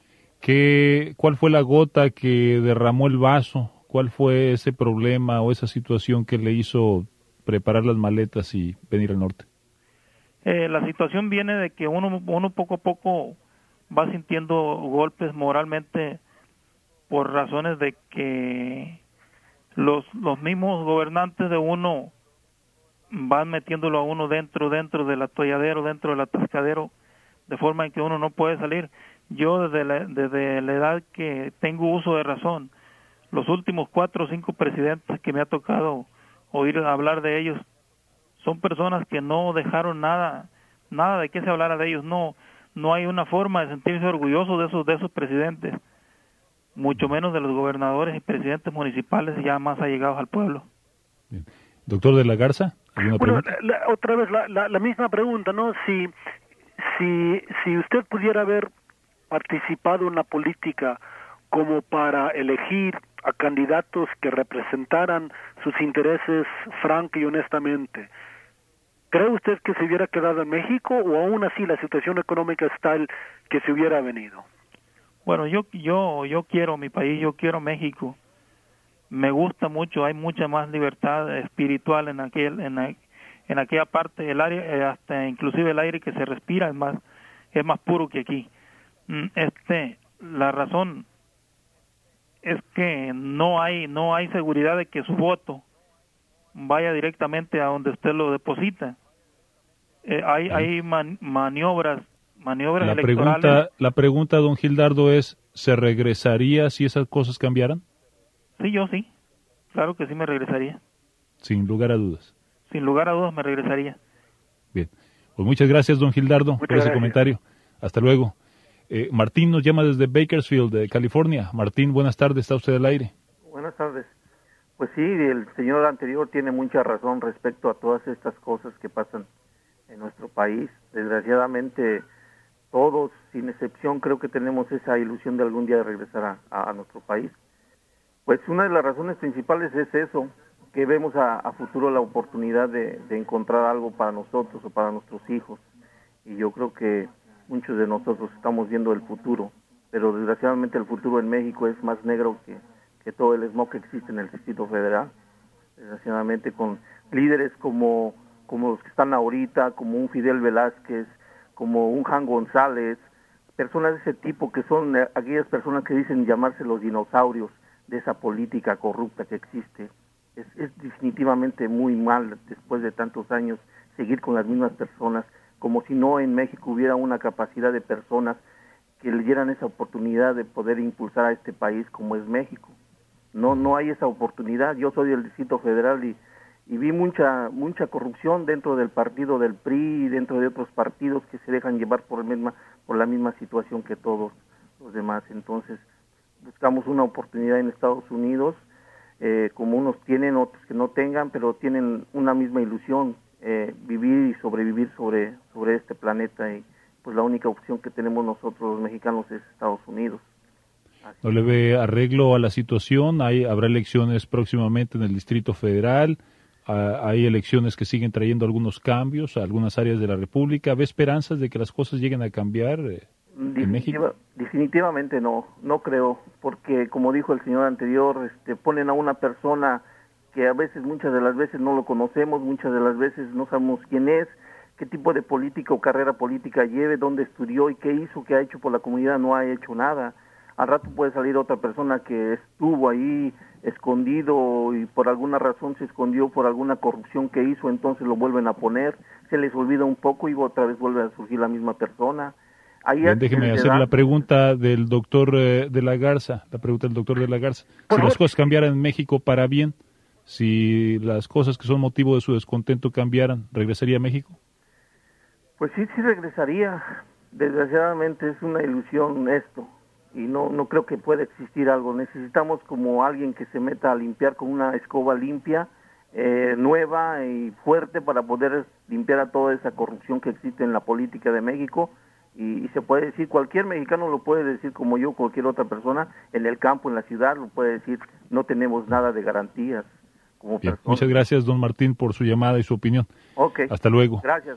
¿Cuál fue la gota que derramó el vaso? ¿Cuál fue ese problema o esa situación que le hizo preparar las maletas y venir al norte? La situación viene de que uno poco a poco va sintiendo golpes moralmente, por razones de que los mismos gobernantes de uno van metiéndolo a uno dentro del atolladero, dentro del atascadero, de forma en que uno no puede salir. Yo desde la edad que tengo uso de razón, los últimos 4 o 5 presidentes que me ha tocado oír hablar de ellos, son personas que no dejaron nada de que se hablara de ellos. No hay una forma de sentirse orgulloso de esos presidentes, mucho menos de los gobernadores y presidentes municipales ya más allegados al pueblo. Bien. Doctor de la Garza, ¿alguna pregunta? Otra vez la misma pregunta, ¿no? Si usted pudiera haber participado en la política como para elegir a candidatos que representaran sus intereses franca y honestamente, ¿cree usted que se hubiera quedado en México o aún así la situación económica es tal que se hubiera venido? Bueno, yo quiero mi país, yo quiero México. Me gusta mucho, hay mucha más libertad espiritual en aquella parte del área, hasta inclusive el aire que se respira es más puro que aquí. La razón es que no hay seguridad de que su voto vaya directamente a donde usted lo deposita. Hay maniobras electorales. La pregunta, don Gildardo, es, ¿se regresaría si esas cosas cambiaran? Sí, yo sí. Claro que sí me regresaría. Sin lugar a dudas. Sin lugar a dudas me regresaría. Bien. Pues muchas gracias, don Gildardo, por ese comentario. Hasta luego. Martín nos llama desde Bakersfield, de California. Martín, buenas tardes, está usted al aire. Buenas tardes. Pues sí, el señor anterior tiene mucha razón respecto a todas estas cosas que pasan en nuestro país. Desgraciadamente, todos, sin excepción, creo que tenemos esa ilusión de algún día de regresar a nuestro país. Pues una de las razones principales es eso, que vemos a futuro la oportunidad de encontrar algo para nosotros o para nuestros hijos. Y yo creo que muchos de nosotros estamos viendo el futuro, pero desgraciadamente el futuro en México es más negro que todo el smog que existe en el Distrito Federal. Desgraciadamente, con líderes como como los que están ahorita, como un Fidel Velázquez, como un Jan González, personas de ese tipo que son aquellas personas que dicen llamarse los dinosaurios de esa política corrupta que existe. Es definitivamente muy mal, después de tantos años, seguir con las mismas personas, como si no en México hubiera una capacidad de personas que le dieran esa oportunidad de poder impulsar a este país como es México. No hay esa oportunidad. Yo soy del Distrito Federal y vi mucha corrupción dentro del partido del PRI y dentro de otros partidos que se dejan llevar por la misma situación que todos los demás. Entonces buscamos una oportunidad en Estados Unidos, como unos tienen, otros que no tengan, pero tienen una misma ilusión, vivir y sobrevivir sobre este planeta, y pues la única opción que tenemos nosotros los mexicanos es Estados Unidos. ¿No le ve arreglo a la situación? ¿Habrá elecciones próximamente en el Distrito Federal? ¿Hay elecciones que siguen trayendo algunos cambios a algunas áreas de la República? ¿Ve esperanzas de que las cosas lleguen a cambiar en México? Definitivamente no creo, porque como dijo el señor anterior, ponen a una persona que a veces, muchas de las veces no lo conocemos, muchas de las veces no sabemos quién es, qué tipo de política o carrera política lleve, dónde estudió y qué hizo, qué ha hecho por la comunidad. No ha hecho nada. Al rato puede salir otra persona que estuvo ahí escondido y por alguna razón se escondió por alguna corrupción que hizo, entonces lo vuelven a poner, se les olvida un poco y otra vez vuelve a surgir la misma persona. Bien, déjeme hacer la pregunta del doctor de la Garza, Si las cosas cambiaran en México para bien, si las cosas que son motivo de su descontento cambiaran, ¿regresaría a México? Pues sí regresaría. Desgraciadamente es una ilusión esto. Y no creo que pueda existir algo. Necesitamos como alguien que se meta a limpiar con una escoba limpia, nueva y fuerte, para poder limpiar a toda esa corrupción que existe en la política de México. Y se puede decir, cualquier mexicano lo puede decir, como yo, cualquier otra persona, en el campo, en la ciudad, lo puede decir, no tenemos nada de garantías como Bien, personas. muchas gracias, don Martín, por su llamada y su opinión. Okay. Hasta luego. Gracias.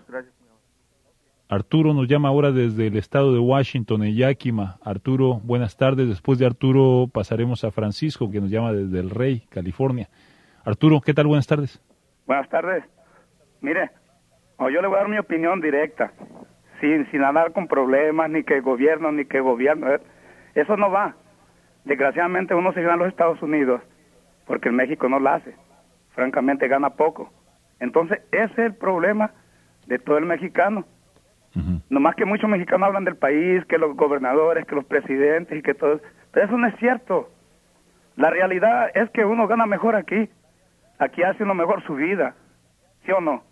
Arturo nos llama ahora desde el estado de Washington, en Yakima. Arturo, buenas tardes. Después de Arturo pasaremos a Francisco, que nos llama desde El Rey, California. Arturo, ¿qué tal? Buenas tardes. Buenas tardes. Mire, yo le voy a dar mi opinión directa, sin andar con problemas, ni que gobierno. Eso no va. Desgraciadamente uno se gana en los Estados Unidos, porque en México no la hace. Francamente gana poco. Entonces ese es el problema de todo el mexicano. Nomás que muchos mexicanos hablan del país, que los gobernadores, que los presidentes y que todo, pero eso no es cierto. La realidad es que uno gana mejor aquí hace uno mejor su vida, ¿sí o no?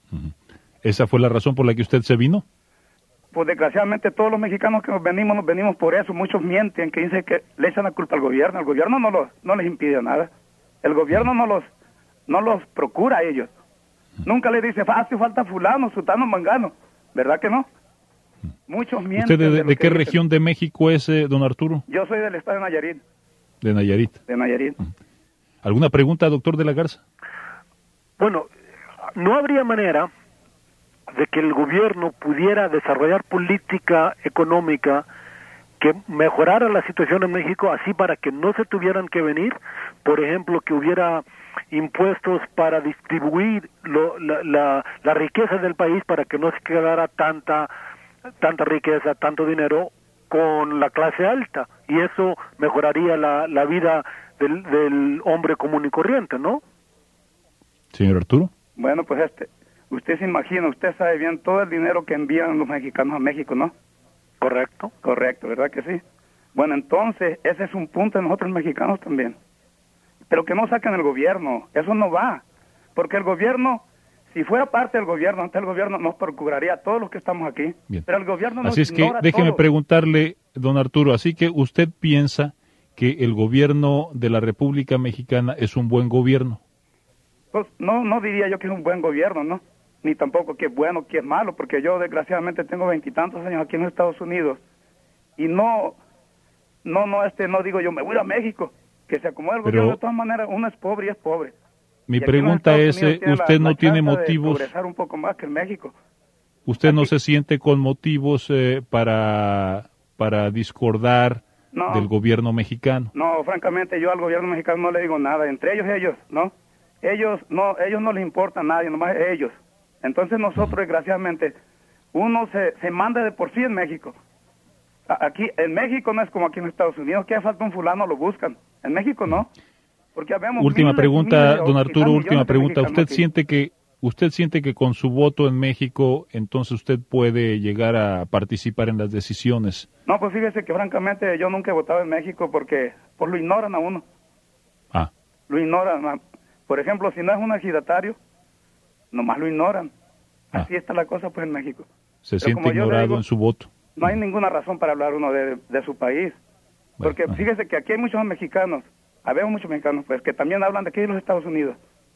¿Esa fue la razón por la que usted se vino? Pues desgraciadamente todos los mexicanos que nos venimos por eso. Muchos mienten, que dicen que le echan la culpa al gobierno no les impide nada. El gobierno no los procura a ellos. Nunca le dice, hace falta fulano, sutano, mangano. ¿Verdad que no? Muchos mienten. ¿Usted de qué región de México es, don Arturo? Yo soy del estado de Nayarit. De Nayarit. De Nayarit. ¿Alguna pregunta, doctor de la Garza? Bueno, no habría manera de que el gobierno pudiera desarrollar política económica que mejorara la situación en México, así para que no se tuvieran que venir. Por ejemplo, que hubiera impuestos para distribuir la riqueza del país, para que no se quedara tanta riqueza, tanto dinero con la clase alta, y eso mejoraría la vida del hombre común y corriente, ¿no? Señor Arturo. Bueno, pues usted se imagina, usted sabe bien todo el dinero que envían los mexicanos a México, ¿no? Correcto, ¿verdad que sí? Bueno, entonces ese es un punto de nosotros mexicanos también. Pero que no saquen el gobierno, eso no va, porque el gobierno, si fuera parte del gobierno, antes el gobierno nos procuraría a todos los que estamos aquí. Bien. Pero el gobierno nos Así es que ignora déjeme todo. preguntarle, don Arturo, así que usted piensa que el gobierno de la República Mexicana es un buen gobierno. Pues no diría yo que es un buen gobierno, ¿no? Ni tampoco que es bueno, que es malo, porque yo desgraciadamente tengo 20 y tantos años aquí en los Estados Unidos y no digo yo me voy a México, que se acomode el gobierno. De todas maneras, uno es pobre y es pobre. Mi pregunta es, usted no tiene motivos, progresar un poco más que en México. Usted aquí no se siente con motivos para discordar del gobierno mexicano. No, francamente yo al gobierno mexicano no le digo nada, entre ellos, ¿no? Ellos no les importa a nadie, nomás ellos. Entonces nosotros, desgraciadamente, uno se manda de por sí en México. Aquí, en México no es como aquí en Estados Unidos, que hace falta un fulano, lo buscan. En México no. Porque habemos última pregunta, don Arturo, última pregunta. ¿Usted siente que con su voto en México, entonces usted puede llegar a participar en las decisiones? No, pues fíjese que francamente yo nunca he votado en México porque pues lo ignoran a uno. Lo ignoran. Por ejemplo, si no es un ejidatario, nomás lo ignoran. Así está la cosa pues en México. Se siente ignorado en su voto. No hay ninguna razón para hablar uno de su país. Porque fíjese que aquí hay muchos mexicanos, habemos muchos mexicanos pues que también hablan de aquí de los Estados Unidos.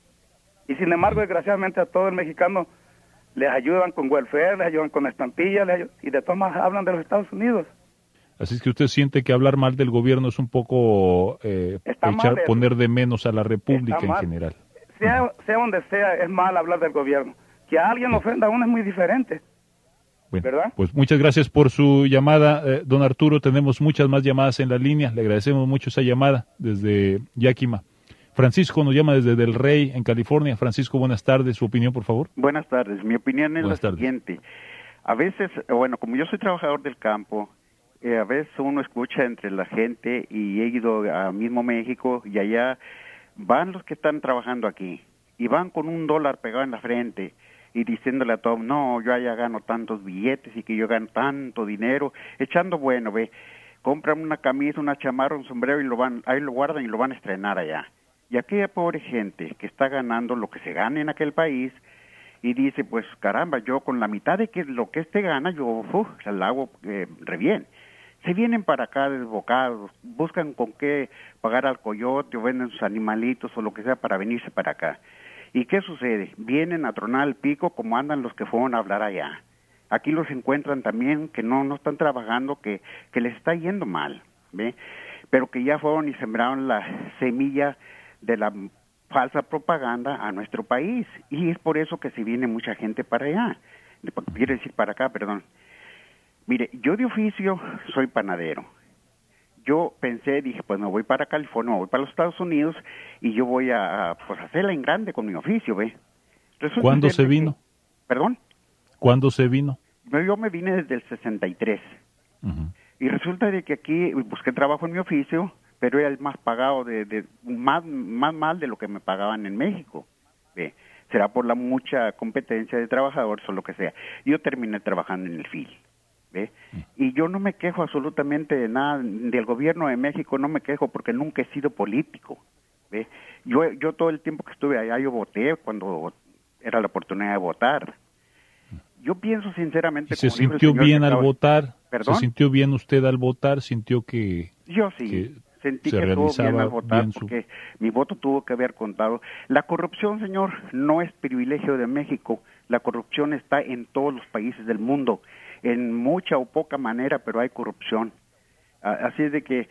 Y sin embargo, desgraciadamente a todo el mexicano les ayudan con welfare, les ayudan con estampillas, y de todas maneras hablan de los Estados Unidos. Así es que usted siente que hablar mal del gobierno es un poco poner de menos a la República en general. Sea donde sea, es mal hablar del gobierno. Que a alguien ofenda a uno es muy diferente. Bueno, ¿verdad? Pues muchas gracias por su llamada, don Arturo. Tenemos muchas más llamadas en la línea. Le agradecemos mucho esa llamada desde Yakima. Francisco nos llama desde Del Rey, en California. Francisco, buenas tardes. Su opinión, por favor. Buenas tardes. Mi opinión es la siguiente. A veces, bueno, como yo soy trabajador del campo, a veces uno escucha entre la gente, y he ido a mismo México, y allá van los que están trabajando aquí, y van con $1 pegado en la frente, y diciéndole a todos, no, yo allá gano tantos billetes, y que yo gano tanto dinero, echando bueno, compran una camisa, una chamarra, un sombrero, y ahí lo guardan y lo van a estrenar allá. Y aquella pobre gente que está ganando lo que se gana en aquel país, y dice, pues caramba, yo con la mitad de lo que gana, yo la hago re bien. Se vienen para acá desbocados, buscan con qué pagar al coyote, o venden sus animalitos o lo que sea para venirse para acá. ¿Y qué sucede? Vienen a tronar el pico como andan los que fueron a hablar allá. Aquí los encuentran también que no están trabajando, que les está yendo mal, ¿ve? Pero que ya fueron y sembraron la semilla de la falsa propaganda a nuestro país, y es por eso que se viene mucha gente para allá, quiere decir para acá, perdón. Mire, yo de oficio soy panadero. Yo pensé, dije, pues me voy para California, me voy para los Estados Unidos, y yo voy a hacerla en grande con mi oficio, ¿ve? ¿Cuándo se vino? ¿Perdón? ¿Cuándo se vino? Yo me vine desde el 63. Y resulta de que aquí busqué trabajo en mi oficio, pero era el más pagado, más mal de lo que me pagaban en México. ¿Ve? Será por la mucha competencia de trabajadores o lo que sea. Yo terminé trabajando en el FIL. ¿Ve? Y yo no me quejo absolutamente de nada, del gobierno de México no me quejo porque nunca he sido político. ¿Ve? Yo todo el tiempo que estuve allá, yo voté cuando era la oportunidad de votar. Yo pienso sinceramente... ¿Se sintió bien al votar? ¿Perdón? ¿Se sintió bien usted al votar? ¿Sintió que...? Yo sí. Sentí que estuvo bien al votar porque mi voto tuvo que haber contado. La corrupción, señor, no es privilegio de México. La corrupción está en todos los países del mundo, en mucha o poca manera, pero hay corrupción. Así es de que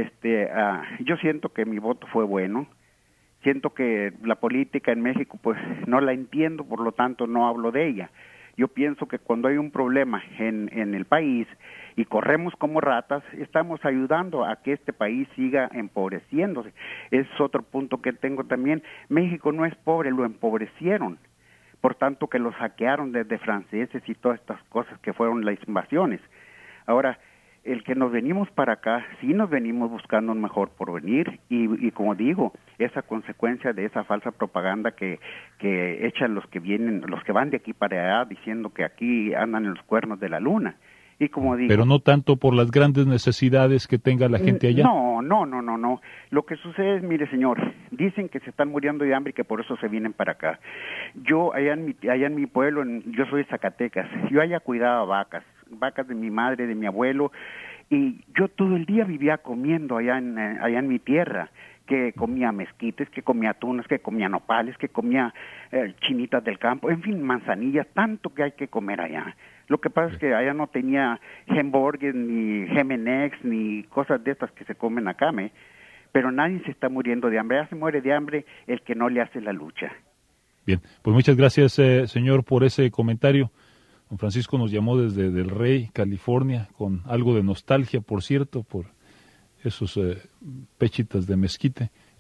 yo siento que mi voto fue bueno. Siento que la política en México, pues, no la entiendo, por lo tanto no hablo de ella. Yo pienso que cuando hay un problema en el país y corremos como ratas, estamos ayudando a que este país siga empobreciéndose. Es otro punto que tengo también. México no es pobre, lo empobrecieron. Por tanto que lo saquearon desde franceses y todas estas cosas que fueron las invasiones. Ahora, el que nos venimos para acá, sí nos venimos buscando un mejor porvenir y como digo, esa consecuencia de esa falsa propaganda que echan los que van de aquí para allá diciendo que aquí andan en los cuernos de la luna. Y como digo, pero no tanto por las grandes necesidades que tenga la gente allá. No. Lo que sucede es, mire señor, dicen que se están muriendo de hambre y que por eso se vienen para acá. Yo allá en mi pueblo, yo soy de Zacatecas, yo allá cuidaba vacas de mi madre, de mi abuelo, y yo todo el día vivía comiendo allá en mi tierra, que comía mezquites, que comía tunas, que comía nopales, que comía chinitas del campo, en fin, manzanillas, tanto que hay que comer allá. Lo que pasa es que allá no tenía hamburgues, ni Gemenex, ni cosas de estas que se comen acá, pero nadie se está muriendo de hambre. Ya se muere de hambre el que no le hace la lucha. Bien, pues muchas gracias, señor, por ese comentario. Don Francisco nos llamó desde Del Rey, California, con algo de nostalgia, por cierto, por esos pechitas de mezquite.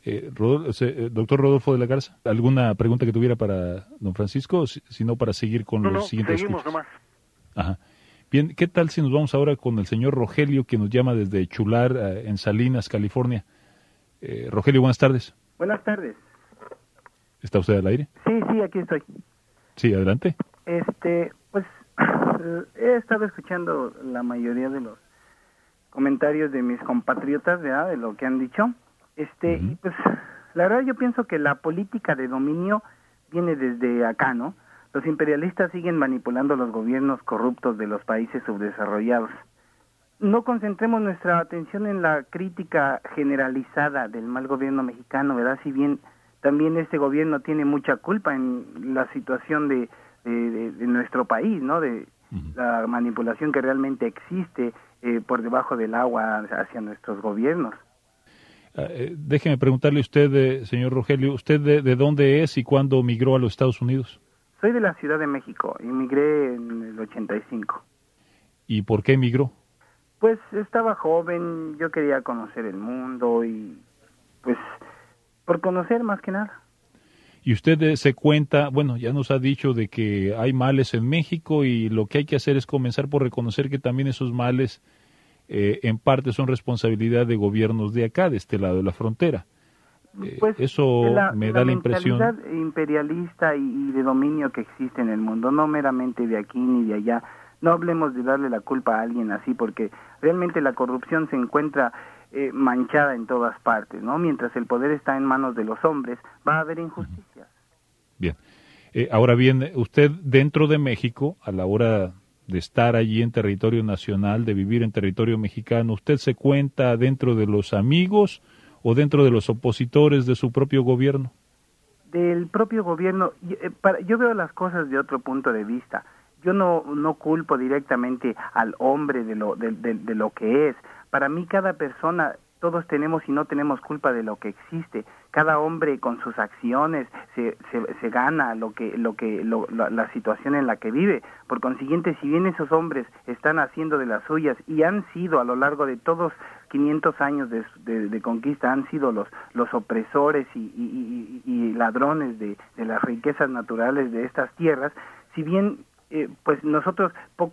Doctor Rodolfo de la Garza, ¿alguna pregunta que tuviera para don Francisco? Si no, para seguir con los siguientes seguimos escuchas. nomás. Ajá. Bien, ¿qué tal si nos vamos ahora con el señor Rogelio, que nos llama desde Chular, en Salinas, California? Rogelio, buenas tardes. Buenas tardes. ¿Está usted al aire? Sí, aquí estoy. Sí, adelante. Pues he estado escuchando la mayoría de los comentarios de mis compatriotas, ¿verdad? De lo que han dicho. Y pues la verdad yo pienso que la política de dominio viene desde acá, ¿no? Los imperialistas siguen manipulando los gobiernos corruptos de los países subdesarrollados. No concentremos nuestra atención en la crítica generalizada del mal gobierno mexicano, ¿verdad? Si bien también este gobierno tiene mucha culpa en la situación de nuestro país, ¿no? De la manipulación que realmente existe por debajo del agua hacia nuestros gobiernos. Déjeme preguntarle a usted, señor Rogelio, ¿usted de dónde es y cuándo migró a los Estados Unidos? Soy de la Ciudad de México, emigré en el 85. ¿Y por qué emigró? Pues estaba joven, yo quería conocer el mundo y pues por conocer más que nada. Y usted se cuenta, bueno, ya nos ha dicho de que hay males en México y lo que hay que hacer es comenzar por reconocer que también esos males en parte son responsabilidad de gobiernos de acá, de este lado de la frontera. Pues eso me da la impresión. La mentalidad imperialista y de dominio que existe en el mundo, no meramente de aquí ni de allá. No hablemos de darle la culpa a alguien así, porque realmente la corrupción se encuentra manchada en todas partes, ¿no? Mientras el poder está en manos de los hombres, va a haber injusticias. Bien. Ahora bien, usted dentro de México, a la hora de estar allí en territorio nacional, de vivir en territorio mexicano, ¿usted se cuenta dentro de los amigos o dentro de los opositores de su propio gobierno? Del propio gobierno, yo veo las cosas de otro punto de vista. Yo no culpo directamente al hombre de lo que es. Para mí cada persona, todos tenemos y no tenemos culpa de lo que existe. Cada hombre con sus acciones se gana la situación en la que vive. Por consiguiente, si bien esos hombres están haciendo de las suyas y han sido a lo largo de todos 500 años de conquista, han sido los opresores y ladrones de las riquezas naturales de estas tierras, si bien pues nosotros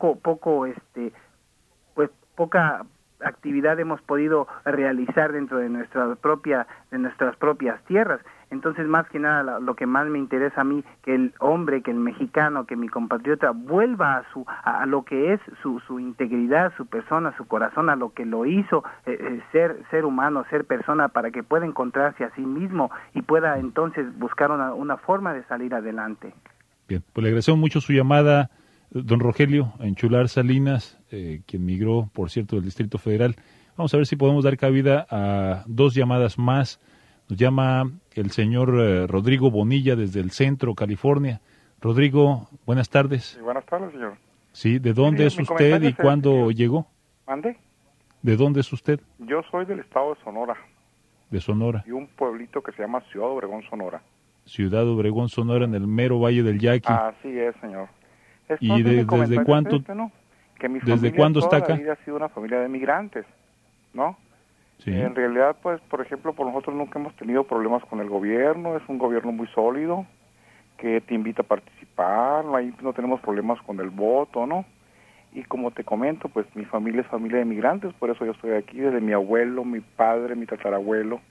poca actividad hemos podido realizar dentro de nuestras propias tierras. Entonces, más que nada, lo que más me interesa a mí, que el hombre, que el mexicano, que mi compatriota vuelva a lo que es su integridad, su persona, su corazón, a lo que lo hizo ser humano, ser persona, para que pueda encontrarse a sí mismo y pueda entonces buscar una forma de salir adelante. Bien, pues le agradecemos mucho su llamada, don Rogelio, en Chular, Salinas, quien migró, por cierto, del Distrito Federal. Vamos a ver si podemos dar cabida a dos llamadas más. Nos llama el señor Rodrigo Bonilla desde el centro, California. Rodrigo, buenas tardes. Sí, buenas tardes, señor. Sí, ¿de dónde es usted y cuándo llegó? ¿Mande? ¿De dónde es usted? Yo soy del estado de Sonora. De Sonora. Y un pueblito que se llama Ciudad Obregón, Sonora. Ciudad Obregón, Sonora, en el mero Valle del Yaqui. Así es, señor. ¿Y desde cuánto? ¿No? Que mi ¿Desde cuándo está acá? Toda la vida ha sido una familia de migrantes, ¿no? Sí. En realidad, pues, por ejemplo, por nosotros nunca hemos tenido problemas con el gobierno. Es un gobierno muy sólido que te invita a participar. Ahí no tenemos problemas con el voto, ¿no? Y como te comento, pues mi familia es familia de migrantes, por eso yo estoy aquí, desde mi abuelo, mi padre, mi tatarabuelo.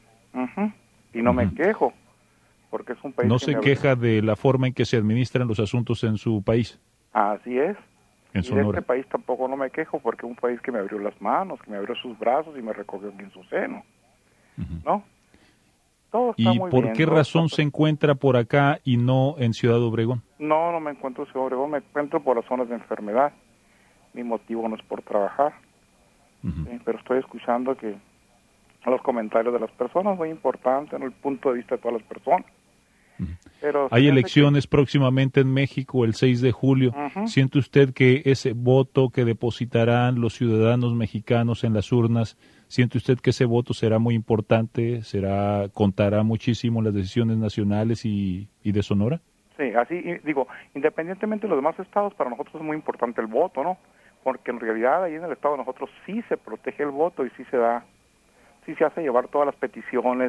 Y no me quejo, porque es un país ¿No que se queja de la forma en que se administran los asuntos en su país? Así es. En Sonora. Y de este país tampoco no me quejo, porque es un país que me abrió las manos, que me abrió sus brazos y me recogió aquí en su seno, ¿no? Todo está ¿Y muy por bien, qué razón se encuentra por acá y no en Ciudad Obregón? No me encuentro en Ciudad Obregón, me encuentro por razones de enfermedad. Mi motivo no es por trabajar, sí, pero estoy escuchando que los comentarios de las personas, muy importante en el punto de vista de todas las personas. Pero hay elecciones próximamente en México el 6 de julio. ¿Siente usted que ese voto que depositarán los ciudadanos mexicanos en las urnas, siente usted que ese voto será muy importante, contará muchísimo en las decisiones nacionales y de Sonora? Sí, así digo, independientemente de los demás estados, para nosotros es muy importante el voto, ¿no? Porque en realidad ahí en el estado de nosotros sí se protege el voto y sí se hace llevar todas las peticiones y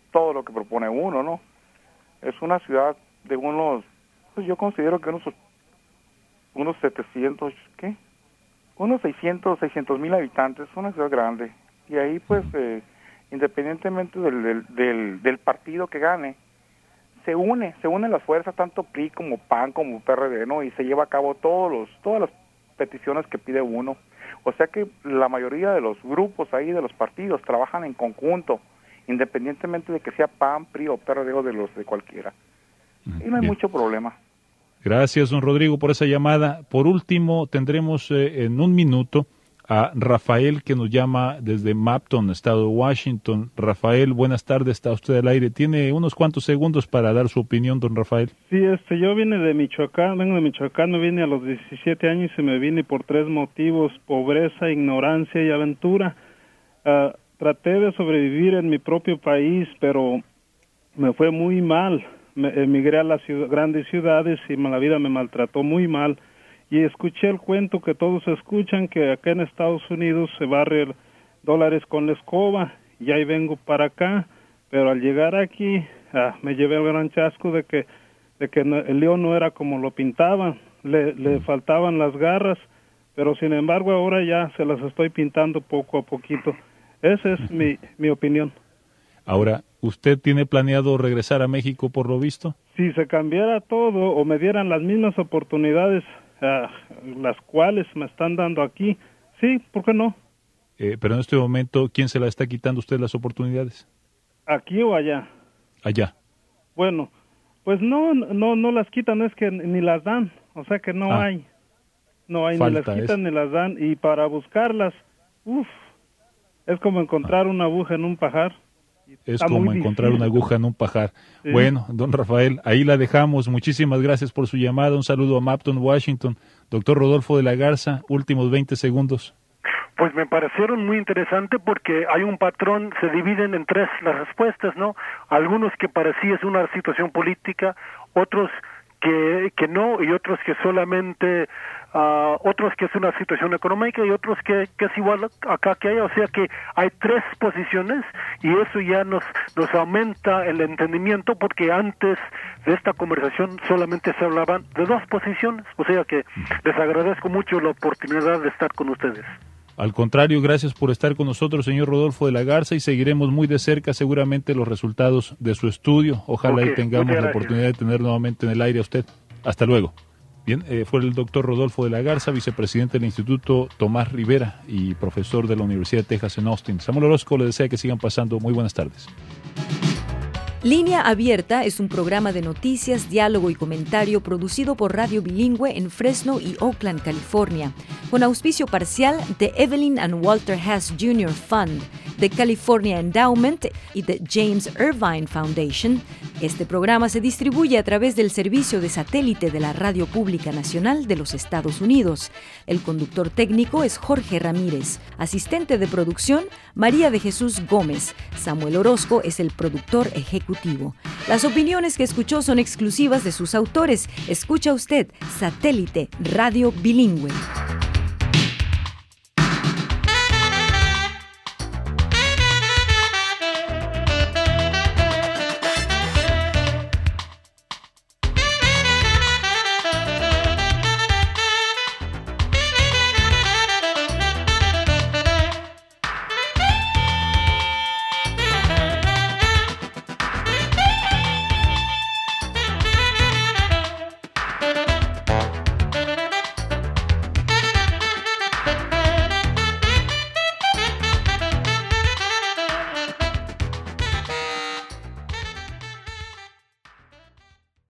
todo lo que propone uno, ¿no? Es una ciudad de unos, pues yo considero que unos 700, ¿qué? Unos 600,000 habitantes, una ciudad grande. Y ahí, pues, independientemente del partido que gane, se unen las fuerzas, tanto PRI como PAN como PRD, ¿no? Y se lleva a cabo todas las peticiones que pide uno. O sea que la mayoría de los grupos ahí, de los partidos, trabajan en conjunto, independientemente de que sea PAN, PRI o PRD o de cualquiera. Y no hay mucho problema. Gracias, don Rodrigo, por esa llamada. Por último, tendremos en un minuto a Rafael, que nos llama desde Mapton, estado de Washington. Rafael, buenas tardes, está usted al aire. Tiene unos cuantos segundos para dar su opinión, don Rafael. Sí, yo vine de Michoacán, vengo de Michoacán, me vine a los 17 años y me vine por 3 motivos: pobreza, ignorancia y aventura. Traté de sobrevivir en mi propio país, pero me fue muy mal. Emigré a las grandes ciudades y la vida me maltrató muy mal. Y escuché el cuento que todos escuchan, que acá en Estados Unidos se barre dólares con la escoba, y ahí vengo para acá, pero al llegar aquí me llevé el gran chasco de que el león no era como lo pintaban, le faltaban las garras, pero sin embargo ahora ya se las estoy pintando poco a poquito. Esa es mi opinión. Ahora, ¿usted tiene planeado regresar a México por lo visto? Si se cambiara todo o me dieran las mismas oportunidades las cuales me están dando aquí, sí, ¿por qué no? Pero en este momento, ¿quién se la está quitando usted las oportunidades? ¿Aquí o allá? Allá. Bueno, pues no las quitan, es que ni las dan, o sea que no hay, ni las quitan ni las dan, y para buscarlas, es como encontrar una aguja en un pajar. Es como encontrar una aguja en un pajar. Sí. Bueno, don Rafael, ahí la dejamos. Muchísimas gracias por su llamada. Un saludo a Mapton, Washington. Doctor Rodolfo de la Garza, últimos 20 segundos. Pues me parecieron muy interesante porque hay un patrón, se dividen en 3 las respuestas, ¿no? Algunos que para sí es una situación política, otros que no, y otros que solamente, otros que es una situación económica, y otros que es igual acá que allá. O sea que hay 3 posiciones, y eso ya nos aumenta el entendimiento, porque antes de esta conversación solamente se hablaban de 2 posiciones. O sea que les agradezco mucho la oportunidad de estar con ustedes. Al contrario, gracias por estar con nosotros, señor Rodolfo de la Garza, y seguiremos muy de cerca seguramente los resultados de su estudio. Ojalá y tengamos la oportunidad de tener nuevamente en el aire a usted. Hasta luego. Bien, fue el doctor Rodolfo de la Garza, vicepresidente del Instituto Tomás Rivera y profesor de la Universidad de Texas en Austin. Samuel Orozco le desea que sigan pasando muy buenas tardes. Línea Abierta es un programa de noticias, diálogo y comentario producido por Radio Bilingüe en Fresno y Oakland, California, con auspicio parcial de Evelyn and Walter Hess Jr. Fund, de California Endowment y de James Irvine Foundation. Este programa se distribuye a través del servicio de satélite de la Radio Pública Nacional de los Estados Unidos. El conductor técnico es Jorge Ramírez. Asistente de producción, María de Jesús Gómez. Samuel Orozco es el productor ejecutivo. Las opiniones que escuchó son exclusivas de sus autores. Escucha usted Satélite Radio Bilingüe.